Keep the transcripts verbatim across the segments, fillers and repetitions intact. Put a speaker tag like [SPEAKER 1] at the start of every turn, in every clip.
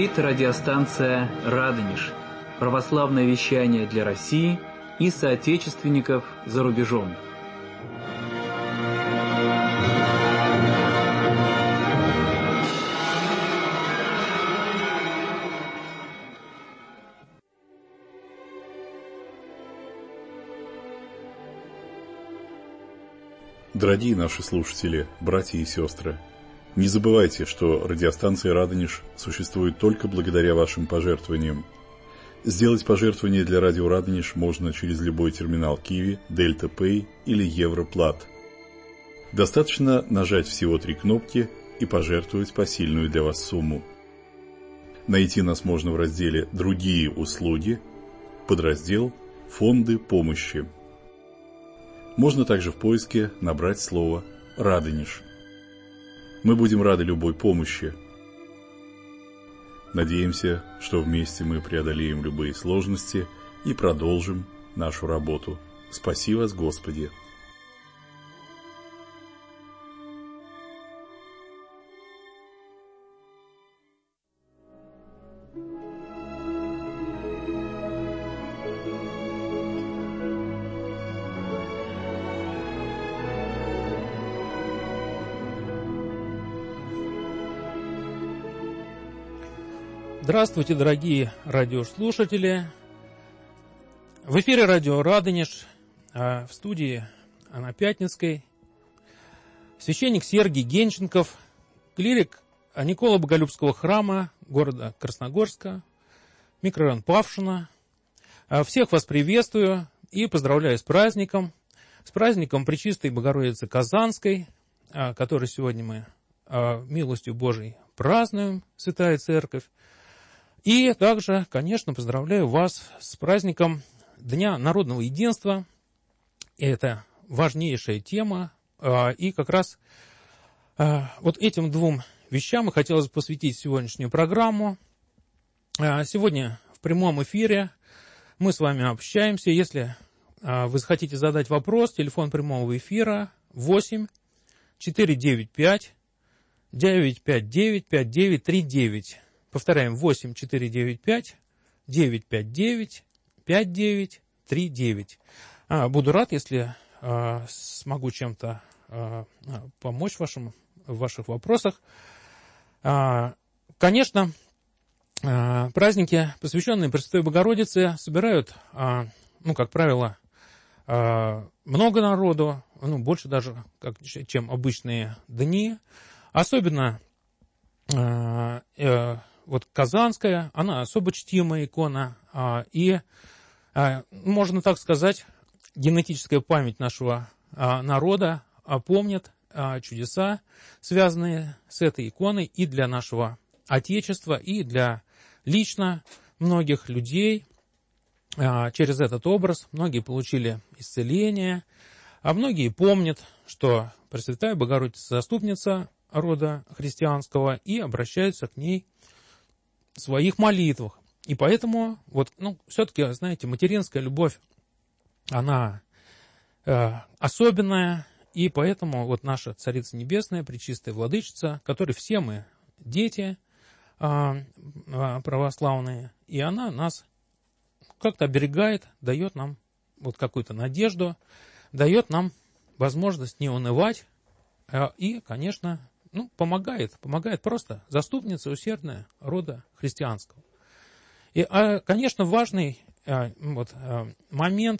[SPEAKER 1] Говорит радиостанция «Радонеж». Православное вещание для России и соотечественников за рубежом.
[SPEAKER 2] Дорогие наши слушатели, братья и сестры, не забывайте, что радиостанция «Радонеж» существует только благодаря вашим пожертвованиям. Сделать пожертвование для радио «Радонеж» можно через любой терминал Киви, Дельта Пэй или Европлат. Достаточно нажать всего три кнопки и пожертвовать посильную для вас сумму. Найти нас можно в разделе «Другие услуги», подраздел «Фонды помощи». Можно также в поиске набрать слово «Радонеж». Мы будем рады любой помощи. Надеемся, что вместе мы преодолеем любые сложности и продолжим нашу работу. Спаси вас, Господи!
[SPEAKER 3] Здравствуйте, дорогие радиослушатели! В эфире радио «Радонеж», в студии Анна Пятницкой, священник Сергий Генченков, клирик Никола Боголюбского храма города Красногорска, микрорайон Павшино. Всех вас приветствую и поздравляю с праздником, с праздником Пречистой Богородицы Казанской, который сегодня мы милостью Божией празднуем, Святая Церковь. И также, конечно, поздравляю вас с праздником Дня народного единства. Это важнейшая тема. И как раз вот этим двум вещам и хотелось бы посвятить сегодняшнюю программу. Сегодня в прямом эфире мы с вами общаемся. Если вы захотите задать вопрос, телефон прямого эфира восемь четыре девять пять девять пять девять пять девять три девять. Повторяем, восемь четыре девять пять девять пять девять пять девять три девять. Буду рад, если а, смогу чем-то а, помочь вашим, в ваших вопросах. А, конечно, а, праздники, посвященные Пресвятой Богородице, собирают, а, ну, как правило, а, много народу, ну, больше даже, как, чем обычные дни. Особенно а, а, вот Казанская, она особо чтимая икона, и, можно так сказать, генетическая память нашего народа помнит чудеса, связанные с этой иконой и для нашего Отечества, и для лично многих людей. Через этот образ многие получили исцеление, а многие помнят, что Пресвятая Богородица заступница рода христианского и обращаются к ней в своих молитвах. И поэтому, вот, ну, все-таки, знаете, материнская любовь, она э, особенная, и поэтому вот наша Царица Небесная, Пречистая Владычица, которой все мы дети э, православные, и она нас как-то оберегает, дает нам вот какую-то надежду, дает нам возможность не унывать, э, и, конечно, Ну, помогает, помогает просто заступница усердная рода христианского. И, конечно, важный вот, момент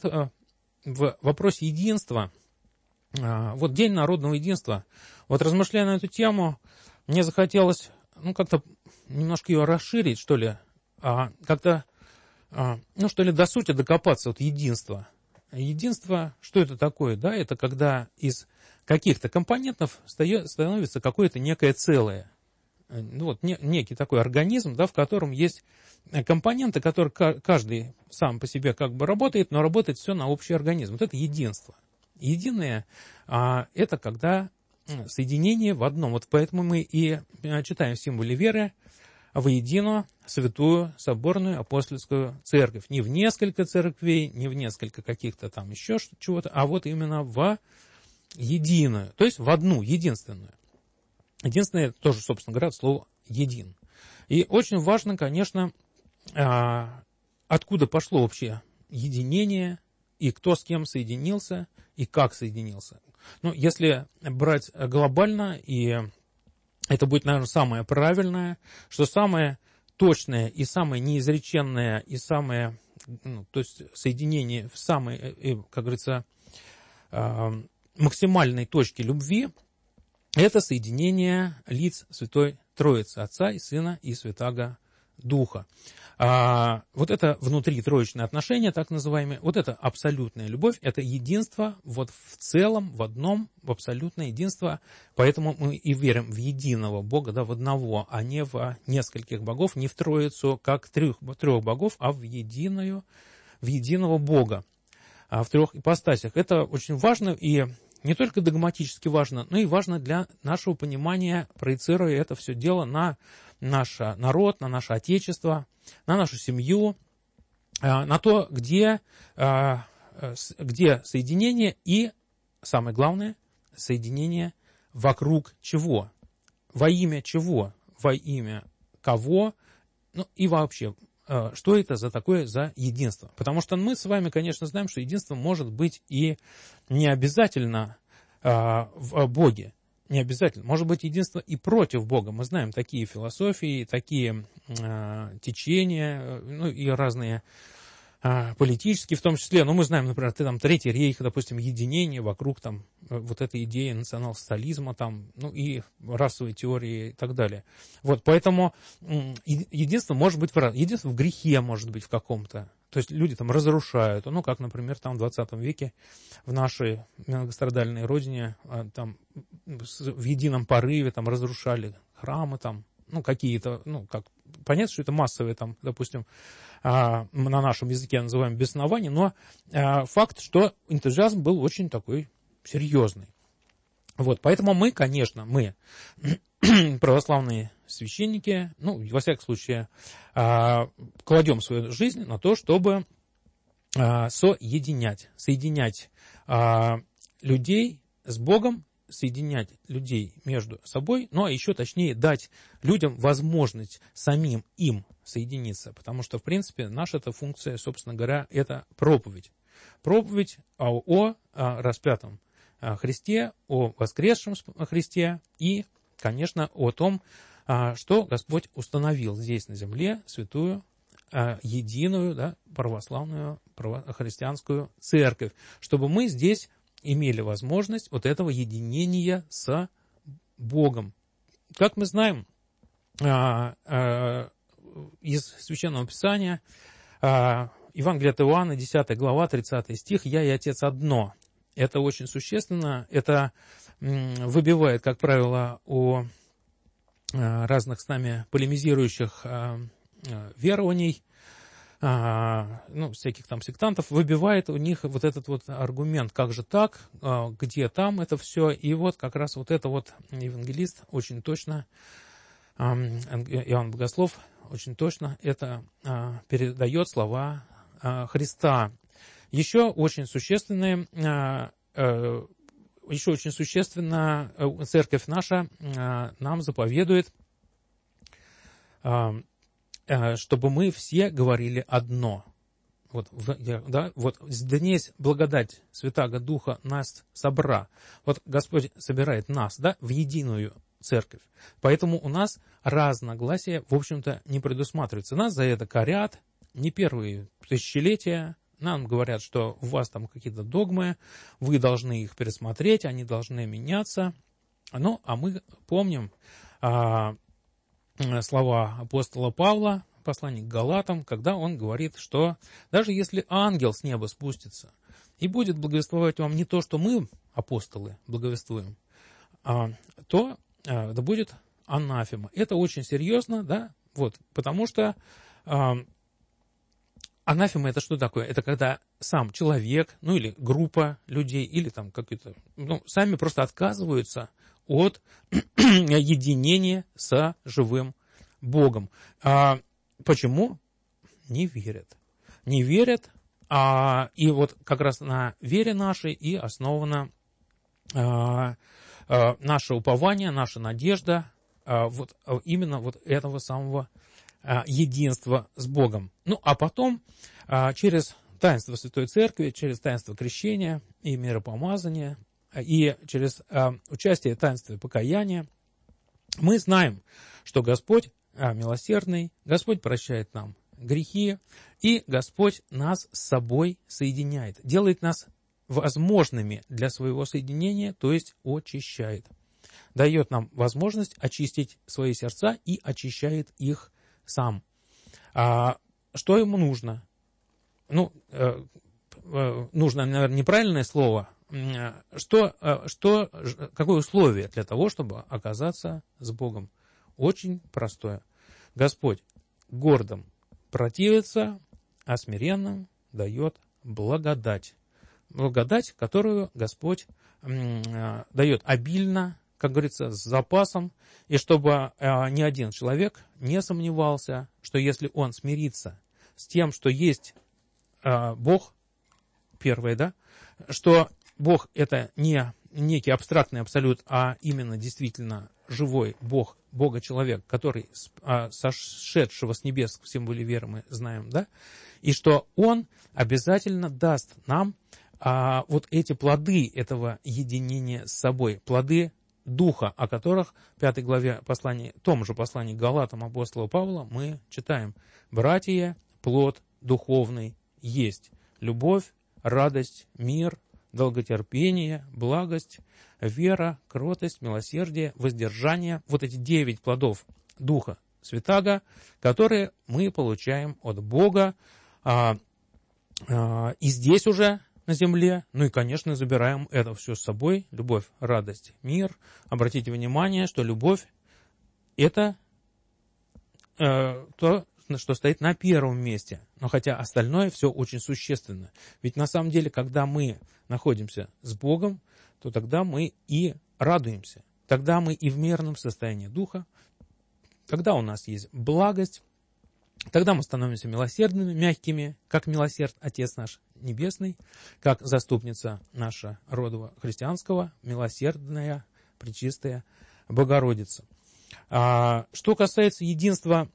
[SPEAKER 3] в вопросе единства, вот День народного единства, вот размышляя на эту тему, мне захотелось, ну, как-то немножко ее расширить, что ли, как-то, ну, что ли, до сути докопаться, вот единство. Единство, что это такое? Да, это когда из каких-то компонентов становится какое-то некое целое. Ну, вот не, некий такой организм, да, в котором есть компоненты, которые каждый сам по себе как бы работает, но работает все на общий организм. Вот это единство. Единое а, – это когда соединение в одном. Вот поэтому мы и читаем в символе веры воедино святую соборную апостольскую церковь. Не в несколько церквей, не в несколько каких-то там еще чего-то, а вот именно в единую, то есть в одну, единственную. Единственное, тоже, собственно говоря, слово «един». И очень важно, конечно, откуда пошло вообще единение, и кто с кем соединился, и как соединился. Ну, если брать глобально, и это будет, наверное, самое правильное, что самое точное и самое неизреченное, и самое, ну, то есть соединение в самой, как говорится, максимальной точке любви, это соединение лиц Святой Троицы, Отца и Сына и Святаго Духа. А, вот это внутритроичное отношение, так называемое, вот это абсолютная любовь, это единство вот в целом, в одном, в абсолютное единство, поэтому мы и верим в единого Бога, да, в одного, а не в нескольких богов, не в троицу, как трех, трех богов, а в единую, в единого Бога, а в трех ипостасях. Это очень важно, и не только догматически важно, но и важно для нашего понимания, проецируя это все дело на наш народ, на наше Отечество, на нашу семью, на то, где, где соединение и, самое главное, соединение вокруг чего, во имя чего, во имя кого, ну и вообще, что это за такое за единство. Потому что мы с вами, конечно, знаем, что единство может быть и не обязательно в Боге. Не обязательно. Может быть, единство и против Бога. Мы знаем такие философии, такие э, течения, ну и разные э, политические в том числе. Но мы знаем, например, ты, там, Третий рейх, допустим, единение вокруг там, вот этой идеи национал-социализма, там, ну и расовой теории и так далее. Вот, поэтому э, единство может быть в разном. Единство в грехе может быть в каком-то. То есть люди там разрушают, ну, как, например, там в двадцатом веке в нашей многострадальной родине там в едином порыве там разрушали храмы, там, ну, какие-то, ну, как, понятно, что это массовые, там, допустим, на нашем языке называем беснование, но факт, что энтузиазм был очень такой серьезный. Вот, поэтому мы, конечно, мы, православные священники, ну, во всяком случае, кладем свою жизнь на то, чтобы соединять, соединять людей с Богом, соединять людей между собой, ну, а еще точнее дать людям возможность самим им соединиться, потому что, в принципе, наша эта функция, собственно говоря, это проповедь. Проповедь о, о распятом Христе, о воскресшем Христе и, конечно, о том, что Господь установил здесь на земле святую, единую, да, православную христианскую церковь, чтобы мы здесь имели возможность вот этого единения с Богом. Как мы знаем из Священного Писания, Евангелие от Иоанна, десятая глава, тридцатый стих, «Я и Отец одно». Это очень существенно, это выбивает, как правило, у разных с нами полемизирующих верований, ну, всяких там сектантов, выбивает у них вот этот вот аргумент, как же так, где там это все, и вот как раз вот это вот евангелист очень точно, Иоанн Богослов очень точно это передает слова Христа. Еще очень существенные, еще очень существенно церковь наша нам заповедует, чтобы мы все говорили одно. Вот, да, вот здесь благодать Святаго Духа нас собра. Вот Господь собирает нас, да, в единую церковь. Поэтому у нас разногласия, в общем-то, не предусматривается. Нас за это корят не первые тысячелетия. Нам говорят, что у вас там какие-то догмы, вы должны их пересмотреть, они должны меняться. Ну, а мы помним а, слова апостола Павла, послание к Галатам, когда он говорит, что даже если ангел с неба спустится и будет благовествовать вам не то, что мы, апостолы, благовествуем, а, то а, да будет анафема. Это очень серьезно, да, вот, потому что а, анафема — это что такое? Это когда сам человек, ну или группа людей, или там какие-то, ну, сами просто отказываются от единения со живым Богом. А почему? Не верят. Не верят, а, и вот как раз на вере нашей и основано а, а, наше упование, наша надежда, а, вот, а, именно вот этого самого а, единства с Богом. Ну, а потом а, через таинство Святой Церкви, через таинство крещения и миропомазания, и через а, участие в таинстве покаяния мы знаем, что Господь а, милосердный, Господь прощает нам грехи, и Господь нас с собой соединяет, делает нас возможными для своего соединения, то есть очищает. Дает нам возможность очистить свои сердца и очищает их сам. А что ему нужно? Ну, э, э, нужно, наверное, неправильное слово. Что, э, что, какое условие для того, чтобы оказаться с Богом? Очень простое. Господь гордым противится, а смиренным дает благодать. Благодать, которую Господь э, дает обильно, как говорится, с запасом, и чтобы э, ни один человек не сомневался, что если он смирится с тем, что есть э, Бог, первое, да, что Бог это не некий абстрактный абсолют, а именно действительно живой Бог, Бога-человек, который э, сошедшего с небес, в символе веры мы знаем, да, и что Он обязательно даст нам а, вот эти плоды этого единения с собой, плоды Духа, о которых в пятой главе послания, том же послании к Галатам апостола Павла мы читаем: «Братья, плод духовный есть любовь, радость, мир, долготерпение, благость, вера, кротость, милосердие, воздержание». Вот эти девять плодов Духа Святаго, которые мы получаем от Бога а, а, и здесь уже на земле, ну и, конечно, забираем это все с собой. Любовь, радость, мир. Обратите внимание, что любовь – это э, то, что стоит на первом месте. Но хотя остальное все очень существенно. Ведь на самом деле, когда мы находимся с Богом, то тогда мы и радуемся. Тогда мы и в мирном состоянии духа. Тогда у нас есть благость. Тогда мы становимся милосердными, мягкими, как милосерд Отец наш Небесный, как заступница наша родова христианского, милосердная, пречистая Богородица. А, что касается единства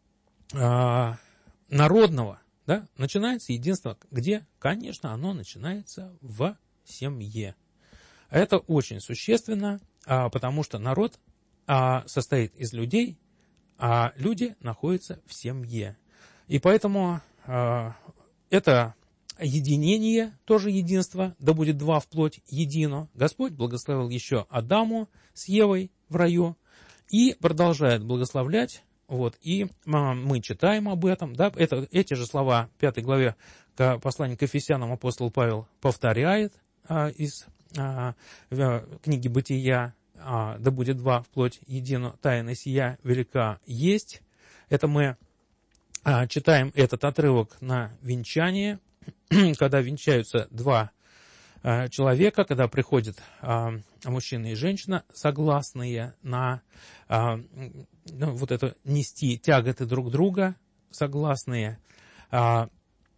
[SPEAKER 3] а, народного, да, начинается единство где? Конечно, оно начинается в семье. Это очень существенно, а, потому что народ а, состоит из людей, а люди находятся в семье. И поэтому э, это единение, тоже единство, да будет два вплоть едино. Господь благословил еще Адаму с Евой в раю и продолжает благословлять. Вот, и э, мы читаем об этом. Да, это, эти же слова в пятой главе послания к Ефесянам апостол Павел повторяет э, из э, книги Бытия. А, да будет два вплоть едино, тайна сия велика есть. Это мы а, читаем этот отрывок на венчании, когда венчаются два а, человека, когда приходят а, мужчина и женщина, согласные на а, ну, вот это нести тяготы друг друга, согласные. А,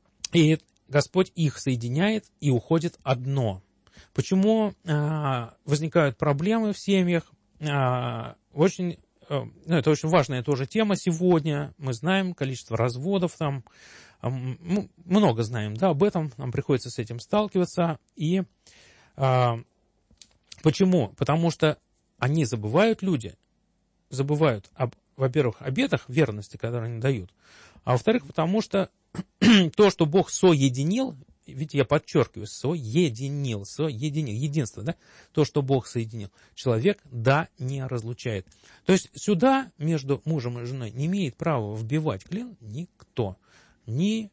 [SPEAKER 3] и Господь их соединяет, и уходит одно. Почему э, возникают проблемы в семьях? Э, очень, э, ну, это очень важная тоже тема сегодня. Мы знаем количество разводов, там, э, много знаем, да, об этом, нам приходится с этим сталкиваться. И э, почему? Потому что они забывают, люди, забывают, об, во-первых, обетах верности, которые они дают, а во-вторых, потому что то, что Бог соединил, видите, я подчеркиваю, соединил, соединил, единство, да, то, что Бог соединил, человек, да, не разлучает. То есть сюда между мужем и женой не имеет права вбивать клин никто, ни,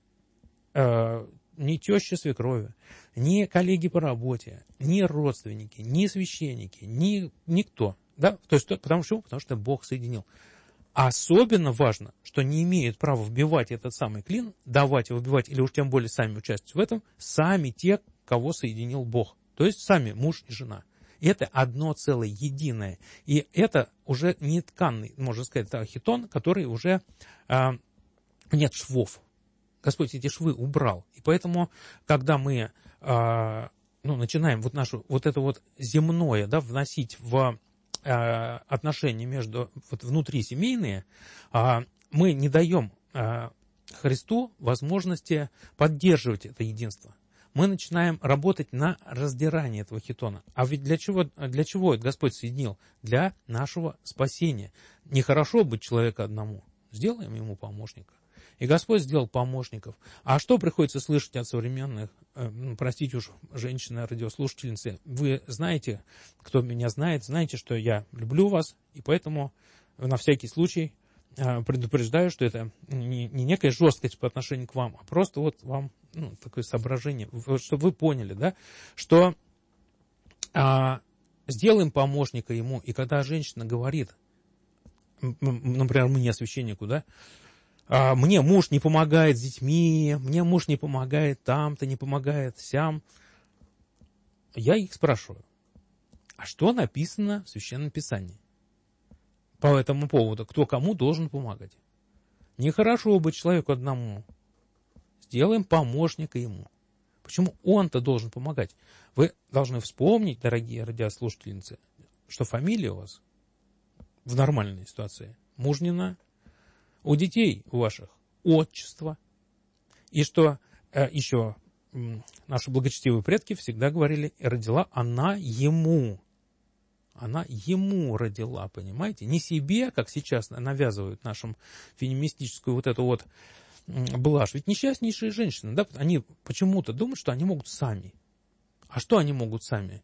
[SPEAKER 3] э, ни теща свекрови, ни коллеги по работе, ни родственники, ни священники, ни никто, да, то есть потому что, потому что Бог соединил. А особенно важно, что не имеют права вбивать этот самый клин, давать его вбивать, или уж тем более сами участвовать в этом, сами те, кого соединил Бог. То есть сами муж и жена. И это одно целое, единое. И это уже не тканный, можно сказать, это хитон, который уже э, нет швов. Господь эти швы убрал. И поэтому, когда мы э, ну, начинаем вот нашу, вот это вот земное, да, вносить в э, отношения между, вот внутрисемейные, э, мы не даем э, Христу возможности поддерживать это единство. Мы начинаем работать на раздирание этого хитона. А ведь для чего, для чего Господь соединил? Для нашего спасения. Нехорошо быть человеку одному. Сделаем ему помощника. И Господь сделал помощников. А что приходится слышать от современных, э, простите уж, женщины-радиослушательницы, вы знаете, кто меня знает, знаете, что я люблю вас, и поэтому на всякий случай предупреждаю, что это не, не некая жесткость по отношению к вам, а просто вот вам ну, такое соображение, чтобы вы поняли, да, что а, сделаем помощника ему, и когда женщина говорит, например, мне, священнику, да, а, мне муж не помогает с детьми, мне муж не помогает там-то, не помогает сям, я их спрашиваю, а что написано в Священном Писании по этому поводу, кто кому должен помогать? Нехорошо быть человеку одному. Сделаем помощника ему. Почему он-то должен помогать? Вы должны вспомнить, дорогие радиослушательницы, что фамилия у вас в нормальной ситуации Мужнина, у детей у ваших отчество, и что э, еще э, наши благочестивые предки всегда говорили, родила она ему. Она ему родила, понимаете? Не себе, как сейчас навязывают нашим феминистическую вот эту вот блажь. Ведь несчастнейшие женщины, да, они почему-то думают, что они могут сами. А что они могут сами?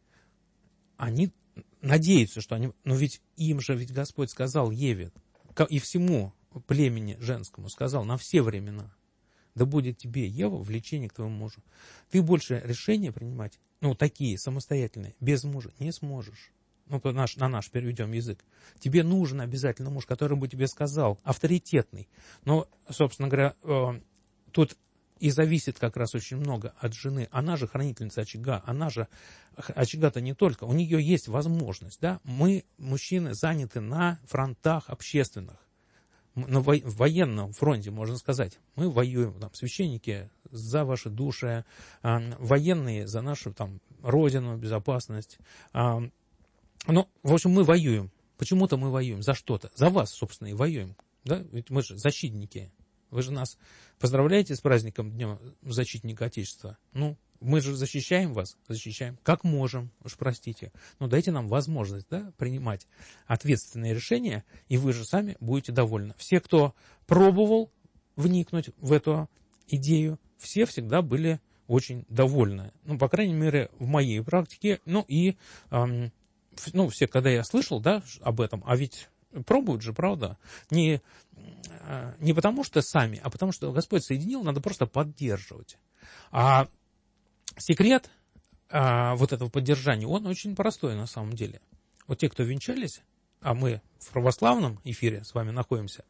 [SPEAKER 3] Они надеются, что они... Но ведь им же ведь Господь сказал Еве и всему племени женскому сказал на все времена: да будет тебе, Ева, влечение к твоему мужу. Ты больше решения принимать, ну, такие самостоятельные, без мужа не сможешь. Ну, наш, на наш переведем язык. Тебе нужен обязательно муж, который бы тебе сказал, авторитетный. Но, собственно говоря, э, тут и зависит как раз очень много от жены. Она же хранительница очага, она же, очага-то не только, у нее есть возможность, да. Мы, мужчины, заняты на фронтах общественных, на во, в военном фронте, можно сказать. Мы воюем, там, священники за ваши души, э, военные за нашу там родину, безопасность. Э, Ну, в общем, мы воюем. Почему-то мы воюем за что-то. За вас, собственно, и воюем. Да? Ведь мы же защитники. Вы же нас поздравляете с праздником Дня Защитника Отечества. Ну, мы же защищаем вас. Защищаем. Как можем. Уж простите. Но дайте нам возможность, да, принимать ответственные решения, и вы же сами будете довольны. Все, кто пробовал вникнуть в эту идею, все всегда были очень довольны. Ну, по крайней мере, в моей практике. Ну, и... Эм, Ну, все, когда я слышал, да, об этом, а ведь пробуют же, правда, не, не потому что сами, а потому что Господь соединил, надо просто поддерживать. А секрет а, вот этого поддержания, он очень простой на самом деле. Вот те, кто венчались, а мы в православном эфире с вами находимся,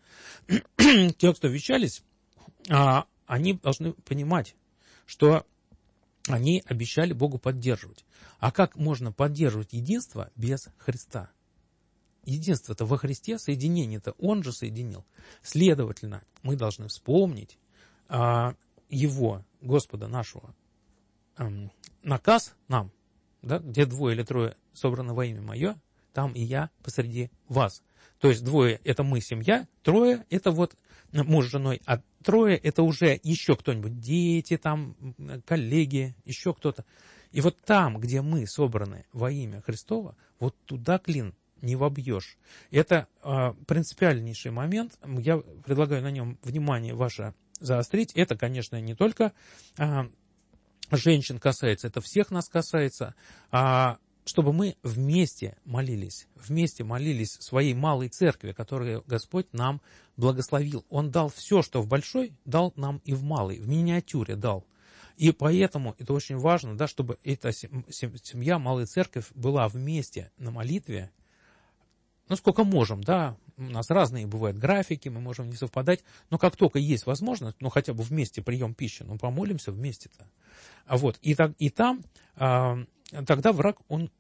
[SPEAKER 3] те, кто венчались, а, они должны понимать, что они обещали Богу поддерживать. А как можно поддерживать единство без Христа? Единство-то во Христе, соединение-то Он же соединил. Следовательно, мы должны вспомнить а, Его, Господа нашего, а, наказ нам, да, где двое или трое собраны во имя Мое, там и я посреди вас. То есть двое – это мы, семья, трое – это вот муж с женой, а трое – это уже еще кто-нибудь, дети, там, коллеги, еще кто-то. И вот там, где мы собраны во имя Христова, вот туда клин не вобьешь. Это э, принципиальнейший момент. Я предлагаю на нем внимание ваше заострить. Это, конечно, не только э, женщин касается, это всех нас касается. А чтобы мы вместе молились, вместе молились в своей малой церкви, которую Господь нам благословил. Он дал все, что в большой, дал нам и в малой, в миниатюре дал. И поэтому это очень важно, да, чтобы эта семья, малая церковь была вместе на молитве, ну, сколько можем, да, у нас разные бывают графики, мы можем не совпадать, но как только есть возможность, ну, хотя бы вместе прием пищи, ну, помолимся вместе-то. А вот, и, так, и там, а, тогда враг, он,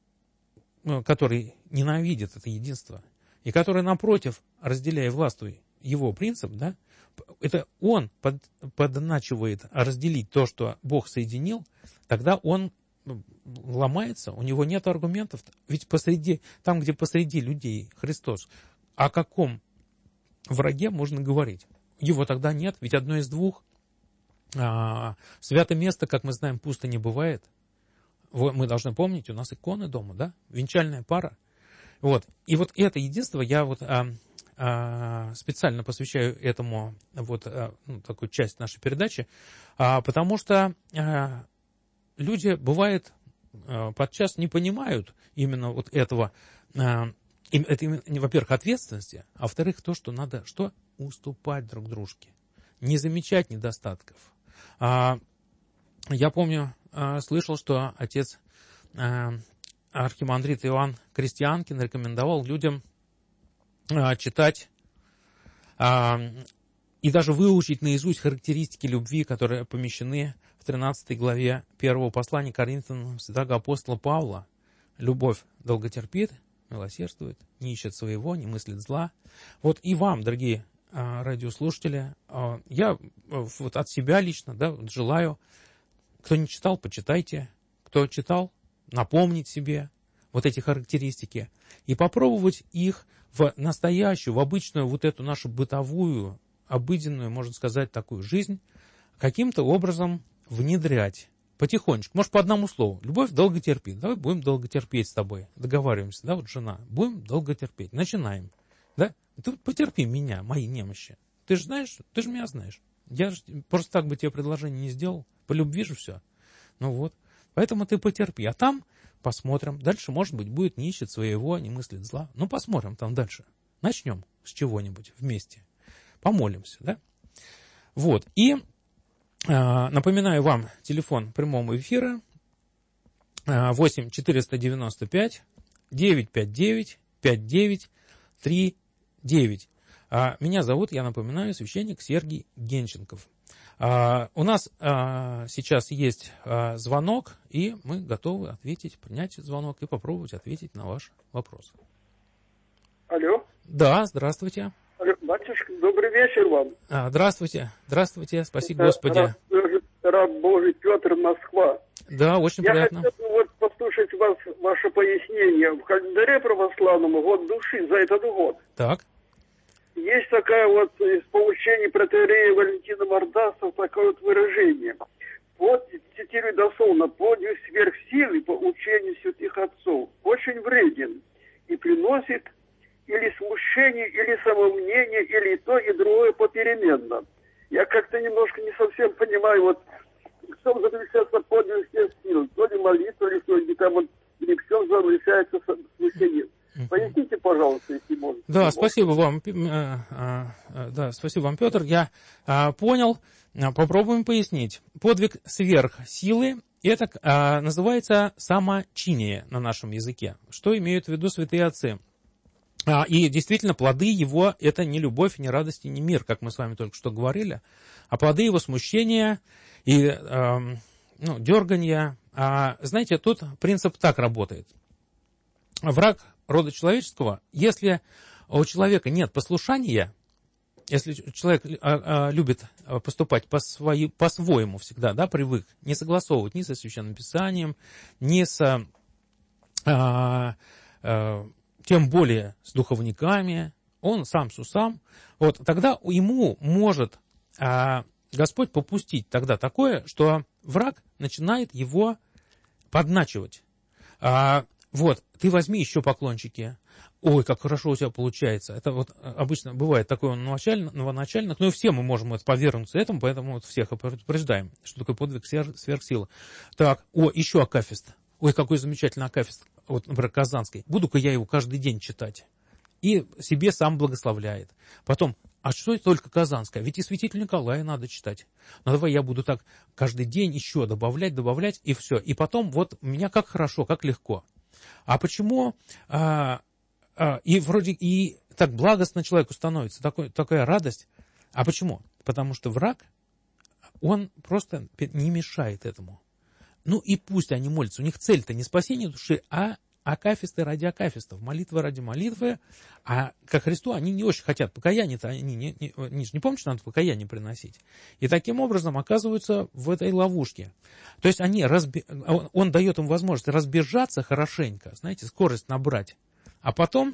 [SPEAKER 3] который ненавидит это единство, и который, напротив, разделяя властвуй его принцип, да, это он под, подначивает разделить то, что Бог соединил, тогда он ломается, у него нет аргументов. Ведь посреди, там, где посреди людей Христос, о каком враге можно говорить? Его тогда нет, ведь одно из двух. А, святое место, как мы знаем, пусто не бывает. Мы должны помнить, у нас иконы дома, да? Венчальная пара. Вот. И вот это единство я вот а, а, специально посвящаю этому вот а, ну, такую часть нашей передачи, а, потому что а, люди, бывает, а, подчас не понимают именно вот этого, а, это, во-первых, ответственности, а во-вторых, то, что надо что? Уступать друг дружке, не замечать недостатков. А, я помню, а, слышал, что отец а, архимандрит Иоанн Крестьянкин рекомендовал людям а, читать а, и даже выучить наизусть характеристики любви, которые помещены в тринадцатой главе первого послания Коринфянам святого апостола Павла. Любовь долготерпит, милосердствует, не ищет своего, не мыслит зла. Вот и вам, дорогие а, радиослушатели, а, я вот от себя лично, да, вот желаю, кто не читал, почитайте, кто читал, напомнить себе вот эти характеристики и попробовать их в настоящую, в обычную вот эту нашу бытовую, обыденную, можно сказать, такую жизнь каким-то образом внедрять потихонечку. Может, по одному слову. Любовь долго терпит. Давай будем долго терпеть с тобой. Договариваемся, да, вот жена. Будем долго терпеть. Начинаем. Да? Ты потерпи меня, мои немощи. Ты же знаешь, ты же меня знаешь. Я же просто так бы тебе предложение не сделал. По любви же все. Ну вот. Поэтому ты потерпи. А там посмотрим. Дальше, может быть, будет не ищет своего, не мыслит зла. Ну, посмотрим там дальше. Начнем с чего-нибудь вместе. Помолимся, да? Вот. И э, напоминаю вам телефон прямого эфира э, восемь четыреста девяносто пять девятьсот пятьдесят девять пятьдесят девять тридцать девять. А меня зовут, я напоминаю, священник Сергий Генченков. Uh, у нас uh, сейчас есть uh, звонок, и мы готовы ответить, принять звонок и попробовать ответить на ваш вопрос.
[SPEAKER 4] Алло.
[SPEAKER 3] Да, здравствуйте.
[SPEAKER 4] Алло, батюшка, добрый вечер вам.
[SPEAKER 3] Uh, здравствуйте, здравствуйте, спаси
[SPEAKER 4] Это
[SPEAKER 3] Господи.
[SPEAKER 4] Раб, раб Божий Петр, Москва.
[SPEAKER 3] Да, очень
[SPEAKER 4] Я
[SPEAKER 3] приятно.
[SPEAKER 4] Я хотел вот послушать вас, ваше пояснение. В календаре православному год души за этот год.
[SPEAKER 3] Так.
[SPEAKER 4] Есть такая вот из поучений протоиерея Валентина Мордасова такое вот выражение. Вот, цитирую дословно, подвиг сверхсилы по учению святых отцов очень вреден и приносит или смущение, или самомнение, или и то, и другое попеременно. Я как-то немножко не совсем понимаю, вот в чем заключается подвиг сверхсилы, то ли молитва, или то ли там вот, или в чем заключается смущение. Поясните, пожалуйста, если можно.
[SPEAKER 3] Да, спасибо вам, да, спасибо вам, Петр. Я понял. Попробуем пояснить. Подвиг сверхсилы – это называется самочиние на нашем языке. Что имеют в виду святые отцы? И действительно, плоды его – это не любовь, не радость и не мир, как мы с вами только что говорили, а плоды его смущения и ну, дерганья. Знаете, тут принцип так работает. Враг рода человеческого, если у человека нет послушания, если человек а, а, любит поступать по свои, по-своему всегда, да, привык не согласовывать ни со Священным Писанием, ни с, а, а, тем более с духовниками, он сам с усам, вот, тогда ему может а, Господь попустить тогда такое, что враг начинает его подначивать. А, Вот, ты возьми еще поклончики. Ой, как хорошо у тебя получается. Это вот обычно бывает такое новоначальных, но и все мы можем вот подвергнуться этому, поэтому вот всех предупреждаем, что такое подвиг сверхсилы. Так, о, еще акафист. Ой, какой замечательный акафист, вот, например, Казанский. Буду-ка я его каждый день читать. И себе сам благословляет. Потом, а что это только Казанское? Ведь и святителя Николая надо читать. Ну давай я буду так каждый день еще добавлять, добавлять, и все. И потом вот у меня как хорошо, как легко. А почему а, а, и вроде и так благостно человеку становится, такой, такая радость? А почему? Потому что враг, он просто не мешает этому. Ну и пусть они молятся. У них цель-то не спасение души, а акафисты ради акафистов, молитвы ради молитвы, а ко Христу они не очень хотят. Покаяние-то они не, не, они же не помнят, что надо покаяние приносить. И таким образом оказываются в этой ловушке. То есть они разби... он, он дает им возможность разбежаться хорошенько, знаете, скорость набрать, а потом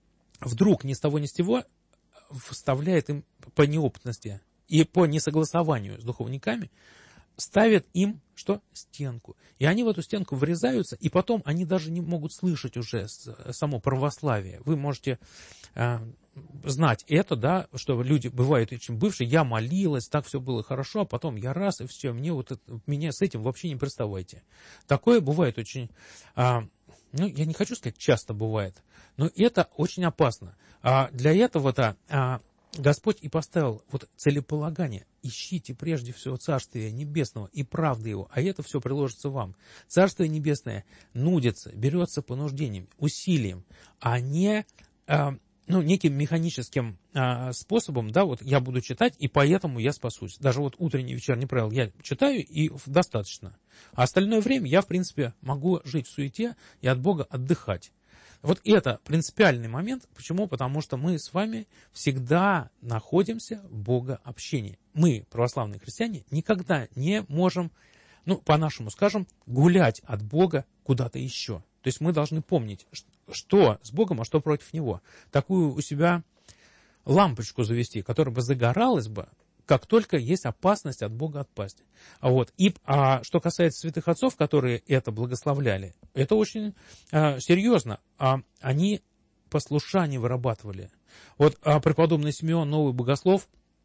[SPEAKER 3] вдруг ни с того ни с сего вставляет им по неопытности и по несогласованию с духовниками, ставят им что? Стенку. И они в эту стенку врезаются, и потом они даже не могут слышать уже само православие. Вы можете э, знать это, да, что люди бывают очень бывшие, я молилась, так все было хорошо, а потом я раз, и все, мне вот это, меня с этим вообще не представляете. Такое бывает очень, э, ну, я не хочу сказать, часто бывает, но это очень опасно. А для этого-то э, Господь и поставил вот целеполагание. Ищите прежде всего Царствия Небесного и правды Его, а это все приложится вам. Царствие Небесное нудится, берется понуждением, усилием, а не э, ну, неким механическим э, способом, да, вот я буду читать, и поэтому я спасусь. Даже вот утренние и вечерние правила я читаю, и достаточно. А остальное время я, в принципе, могу жить в суете и от Бога отдыхать. Вот это принципиальный момент. Почему? Потому что мы с вами всегда находимся в богообщении. Мы, православные христиане, никогда не можем, ну, по-нашему скажем, гулять от Бога куда-то еще. То есть мы должны помнить, что с Богом, а что против Него. Такую у себя лампочку завести, которая бы загоралась бы, как только есть опасность от Бога отпасть. А, вот. И, а что касается святых отцов, которые это благословляли, это очень а, серьезно. А, они послушание вырабатывали. Вот а, преподобный Симеон, новый богослов,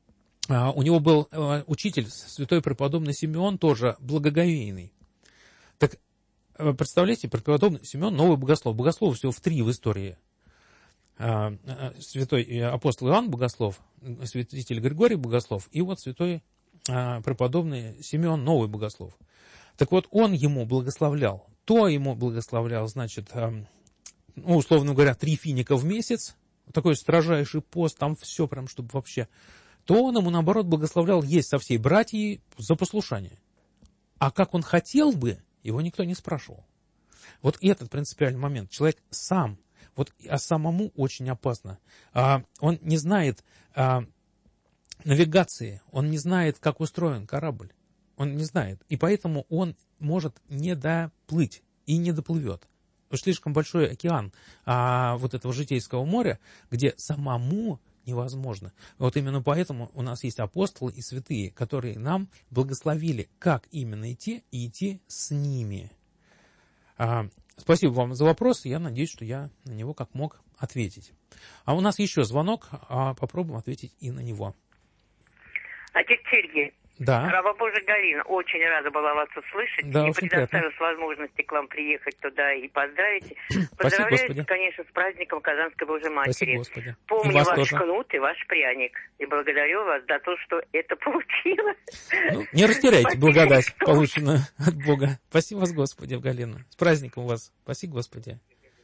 [SPEAKER 3] а, у него был а, учитель, святой преподобный Симеон, тоже благоговейный. Так, представляете, преподобный Симеон, новый богослов. Богослов всего в три в истории. Святой апостол Иоанн Богослов, святитель Григорий Богослов, и вот святой преподобный Симеон Новый Богослов. Так вот, он ему благословлял. То ему благословлял, значит, ну, условно говоря, три финика в месяц, такой строжайший пост, там все прям, чтобы вообще. То он ему, наоборот, благословлял есть со всей братьей за послушание. А как он хотел бы, его никто не спрашивал. Вот этот принципиальный момент. Человек сам. Вот, а самому очень опасно. А, он не знает а, навигации, он не знает, как устроен корабль. Он не знает. И поэтому он может не доплыть и не доплывет. Уж слишком большой океан а, вот этого житейского моря, где самому невозможно. Вот именно поэтому у нас есть апостолы и святые, которые нам благословили, как именно идти, и идти с ними. А, Спасибо вам за вопрос. Я надеюсь, что я на него как мог ответить. А у нас еще звонок. Попробуем ответить и на него.
[SPEAKER 5] Отец Сергей.
[SPEAKER 3] Да.
[SPEAKER 5] Раба Божия Галина. Очень рада была вас услышать.
[SPEAKER 3] Да,
[SPEAKER 5] и
[SPEAKER 3] очень
[SPEAKER 5] предоставилась возможности к вам приехать туда и поздравить.
[SPEAKER 3] Спасибо,
[SPEAKER 5] Поздравляю,
[SPEAKER 3] Господи.
[SPEAKER 5] конечно, с праздником Казанской Божьей Матери.
[SPEAKER 3] Спасибо, Господи.
[SPEAKER 5] Помню
[SPEAKER 3] И вас
[SPEAKER 5] ваш
[SPEAKER 3] тоже.
[SPEAKER 5] кнут и ваш пряник. И благодарю вас за то, что это получилось.
[SPEAKER 3] Ну, не растеряйте
[SPEAKER 5] Спасибо,
[SPEAKER 3] благодать,
[SPEAKER 5] Господи.
[SPEAKER 3] полученную от Бога. Спасибо вас, Господи, Галина. С праздником вас. Спасибо, Господи.